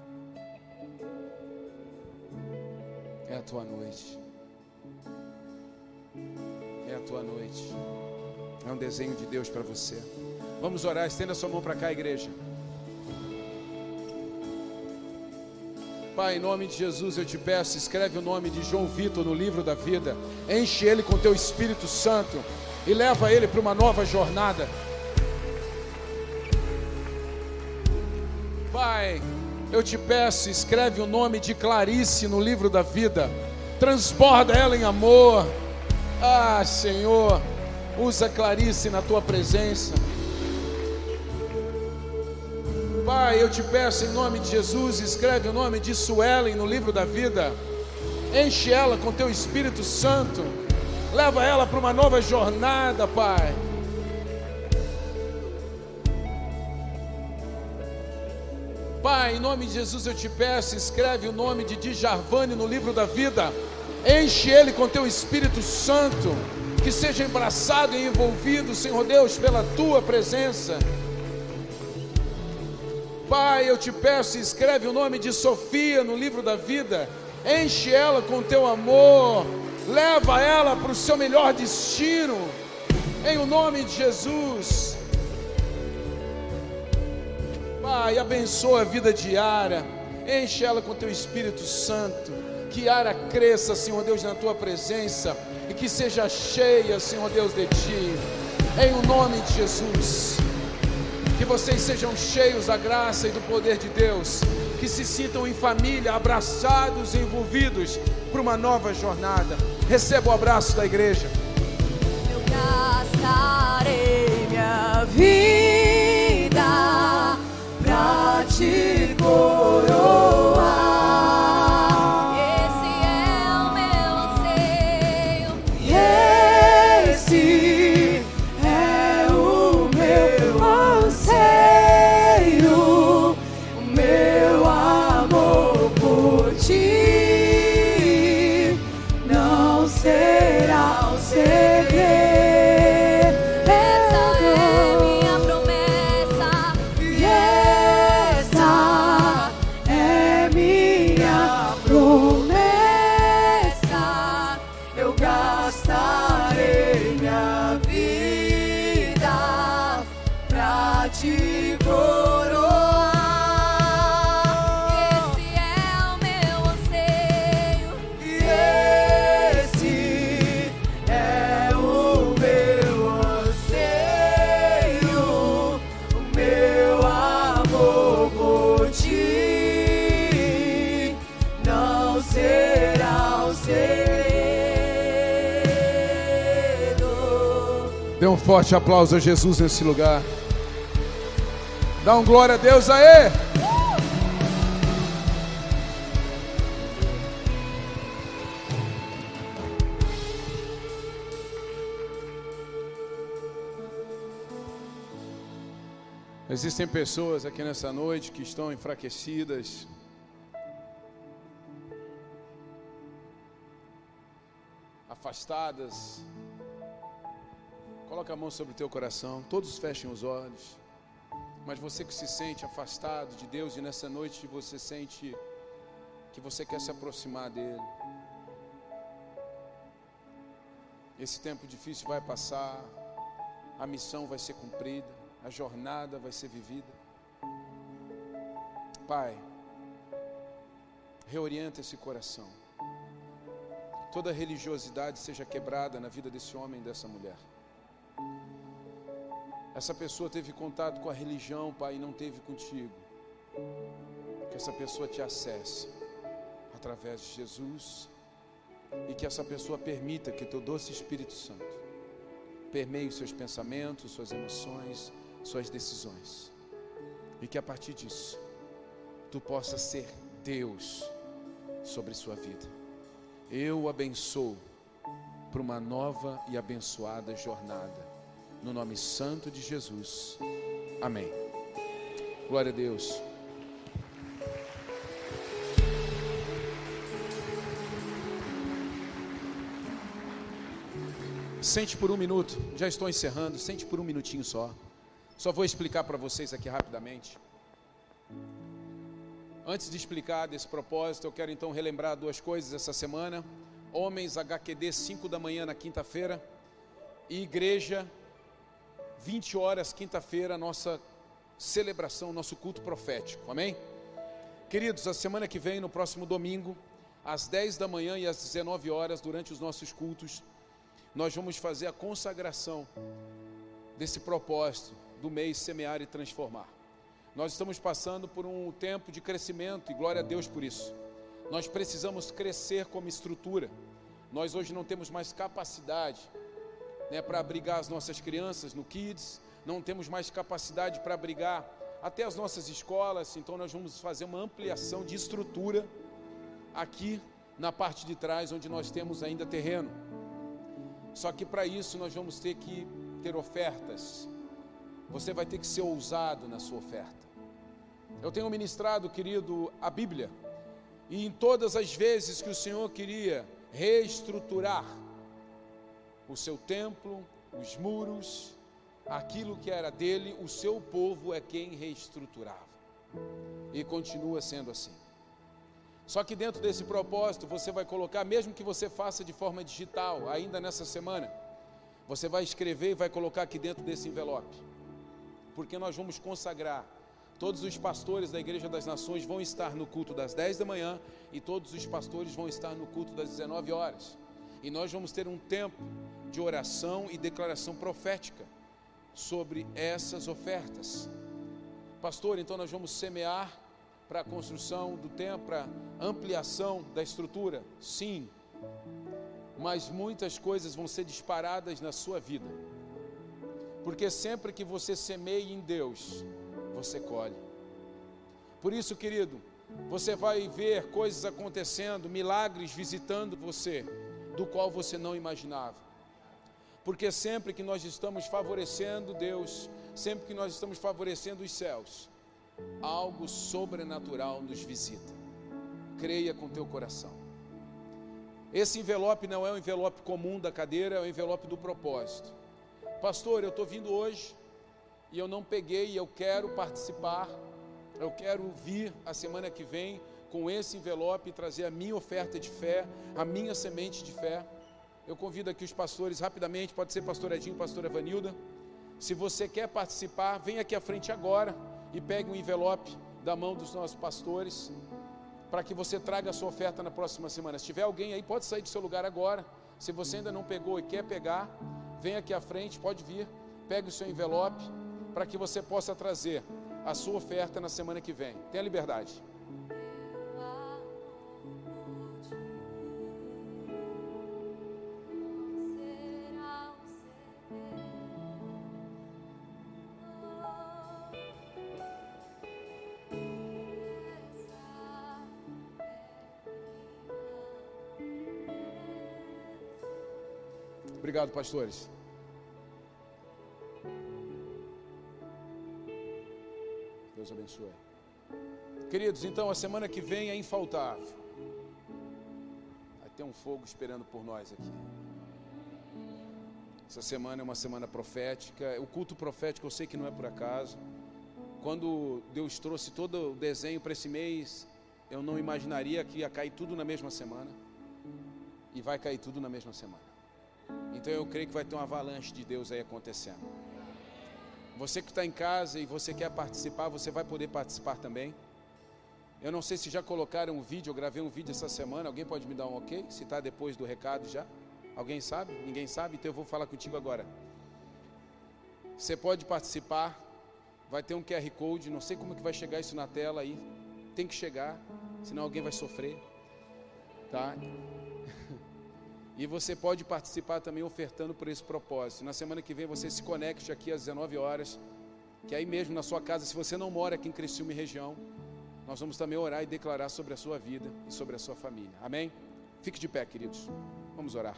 É a tua noite. É a tua noite. É um desenho de Deus para você. Vamos orar, estenda sua mão para cá, igreja. Pai, em nome de Jesus eu te peço, escreve o nome de João Vitor no livro da vida, enche ele com teu Espírito Santo e leva ele para uma nova jornada. Pai, eu te peço, escreve o nome de Clarice no livro da vida, transborda ela em amor. Ah, Senhor, usa Clarice na tua presença. Pai, eu te peço em nome de Jesus, escreve o nome de Suelen no livro da vida, enche ela com teu Espírito Santo, leva ela para uma nova jornada, Pai. Pai, em nome de Jesus eu te peço, escreve o nome de Djarvane no livro da vida, enche ele com teu Espírito Santo, que seja abraçado e envolvido, Senhor Deus, pela tua presença. Pai, eu te peço, escreve o nome de Sofia no livro da vida, enche ela com teu amor, leva ela para o seu melhor destino, em o nome de Jesus. Pai, abençoa a vida de Yara, enche ela com teu Espírito Santo, que Yara cresça, Senhor Deus, na tua presença, e que seja cheia, Senhor Deus, de ti, em o nome de Jesus. Que vocês sejam cheios da graça e do poder de Deus, que se sintam em família, abraçados e envolvidos para uma nova jornada. Receba o abraço da igreja. Eu gastarei minha vida pra te coroar. Esse é o meu anseio. Esse é o meu anseio. O meu amor por ti não será um segredo. Essa é minha promessa. E essa é minha promessa. Eu gastarei minha vida pra te coroar. Esse é o meu anseio. E esse é o meu anseio. O meu amor por ti não será um segredo. Dê um forte aplauso a Jesus nesse lugar. Dá um glória a Deus aí. Existem pessoas aqui nessa noite que estão enfraquecidas, afastadas. Coloca a mão sobre o teu coração, todos fechem os olhos. Mas você que se sente afastado de Deus e nessa noite você sente que você quer se aproximar dele. Esse tempo difícil vai passar, a missão vai ser cumprida, a jornada vai ser vivida. Pai, reorienta esse coração. Toda religiosidade seja quebrada na vida desse homem e dessa mulher. Essa pessoa teve contato com a religião, Pai, e não teve contigo. Que essa pessoa te acesse através de Jesus e que essa pessoa permita que teu doce Espírito Santo permeie os seus pensamentos, suas emoções, suas decisões. E que a partir disso, tu possa ser Deus sobre sua vida. Eu o abençoo para uma nova e abençoada jornada. No nome santo de Jesus. Amém. Glória a Deus. Sente por um minuto. Já estou encerrando. Sente por um minutinho só. Só vou explicar para vocês aqui rapidamente. Antes de explicar desse propósito, eu quero então relembrar duas coisas essa semana. Homens H Q D, cinco da manhã na quinta-feira. E igreja, vinte horas, quinta-feira, nossa celebração, nosso culto profético, amém? Queridos, a semana que vem, no próximo domingo, às dez da manhã e às dezenove horas, durante os nossos cultos, nós vamos fazer a consagração desse propósito do mês Semear e Transformar. Nós estamos passando por um tempo de crescimento e glória a Deus por isso. Nós precisamos crescer como estrutura. Nós hoje não temos mais capacidade, né, para abrigar as nossas crianças no Kids, não temos mais capacidade para abrigar até as nossas escolas, então nós vamos fazer uma ampliação de estrutura aqui na parte de trás, onde nós temos ainda terreno. Só que para isso nós vamos ter que ter ofertas. Você vai ter que ser ousado na sua oferta. Eu tenho ministrado, querido, a Bíblia, e em todas as vezes que o Senhor queria reestruturar o seu templo, os muros, aquilo que era dele, o seu povo é quem reestruturava, e continua sendo assim. Só que dentro desse propósito, você vai colocar, mesmo que você faça de forma digital, ainda nessa semana, você vai escrever e vai colocar aqui dentro desse envelope, porque nós vamos consagrar. Todos os pastores da Igreja das Nações vão estar no culto das dez da manhã e todos os pastores vão estar no culto das dezenove horas. E nós vamos ter um tempo de oração e declaração profética sobre essas ofertas. Pastor, então nós vamos semear para a construção do templo, para a ampliação da estrutura? Sim, mas muitas coisas vão ser disparadas na sua vida, porque sempre que você semeia em Deus, você colhe. Por isso, querido, você vai ver coisas acontecendo, milagres visitando você, do qual você não imaginava. Porque sempre que nós estamos favorecendo Deus, sempre que nós estamos favorecendo os céus, algo sobrenatural nos visita. Creia com teu coração. Esse envelope não é um envelope comum da cadeira, é o envelope do propósito. Pastor, eu estou vindo hoje e eu não peguei, e eu quero participar, eu quero vir a semana que vem com esse envelope e trazer a minha oferta de fé, a minha semente de fé. Eu convido aqui os pastores rapidamente, pode ser pastor Edinho, pastora Evanilda. Se você quer participar, vem aqui à frente agora e pegue um envelope da mão dos nossos pastores, para que você traga a sua oferta na próxima semana. Se tiver alguém aí, pode sair do seu lugar agora. Se você ainda não pegou e quer pegar, vem aqui à frente, pode vir, pegue o seu envelope, para que você possa trazer a sua oferta na semana que vem. Tenha liberdade. Obrigado, pastores. Deus abençoe. Queridos, então a semana que vem é infaltável. Vai ter um fogo esperando por nós aqui. Essa semana é uma semana profética. O culto profético eu sei que não é por acaso. Quando Deus trouxe todo o desenho para esse mês, eu não imaginaria que ia cair tudo na mesma semana. E vai cair tudo na mesma semana. Então eu creio que vai ter uma avalanche de Deus aí acontecendo. Você que está em casa e você quer participar, você vai poder participar também. Eu não sei se já colocaram um vídeo, eu gravei um vídeo essa semana. Alguém pode me dar um ok? Se está depois do recado já? Alguém sabe? Ninguém sabe? Então eu vou falar contigo agora. Você pode participar, vai ter um Q R Code, não sei como que vai chegar isso na tela aí. Tem que chegar, senão alguém vai sofrer. Tá? E você pode participar também ofertando por esse propósito. Na semana que vem você se conecte aqui às dezenove horas, que aí mesmo na sua casa, se você não mora aqui em Criciúma e região, nós vamos também orar e declarar sobre a sua vida e sobre a sua família. Amém? Fique de pé, queridos. Vamos orar.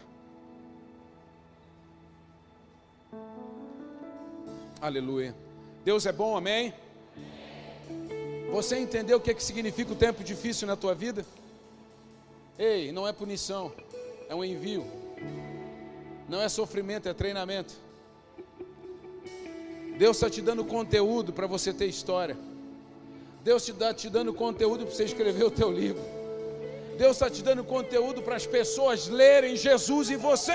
Aleluia. Deus é bom, amém? Você entendeu o que, é que significa o tempo difícil na tua vida? Ei, não é punição. É um envio. Não é sofrimento, é treinamento. Deus está te dando conteúdo para você ter história. Deus está te dando conteúdo para você escrever o teu livro. Deus está te dando conteúdo para as pessoas lerem Jesus em você.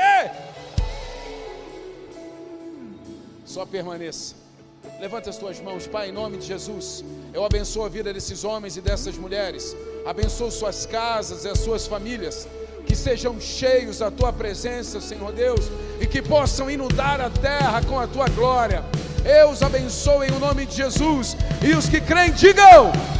Só permaneça. Levanta as tuas mãos, Pai, em nome de Jesus. Eu abençoo a vida desses homens e dessas mulheres. Abençoo suas casas e as suas famílias. Que sejam cheios da tua presença, Senhor Deus, e que possam inundar a terra com a tua glória. Eu os abençoo em nome de Jesus, e os que creem digam...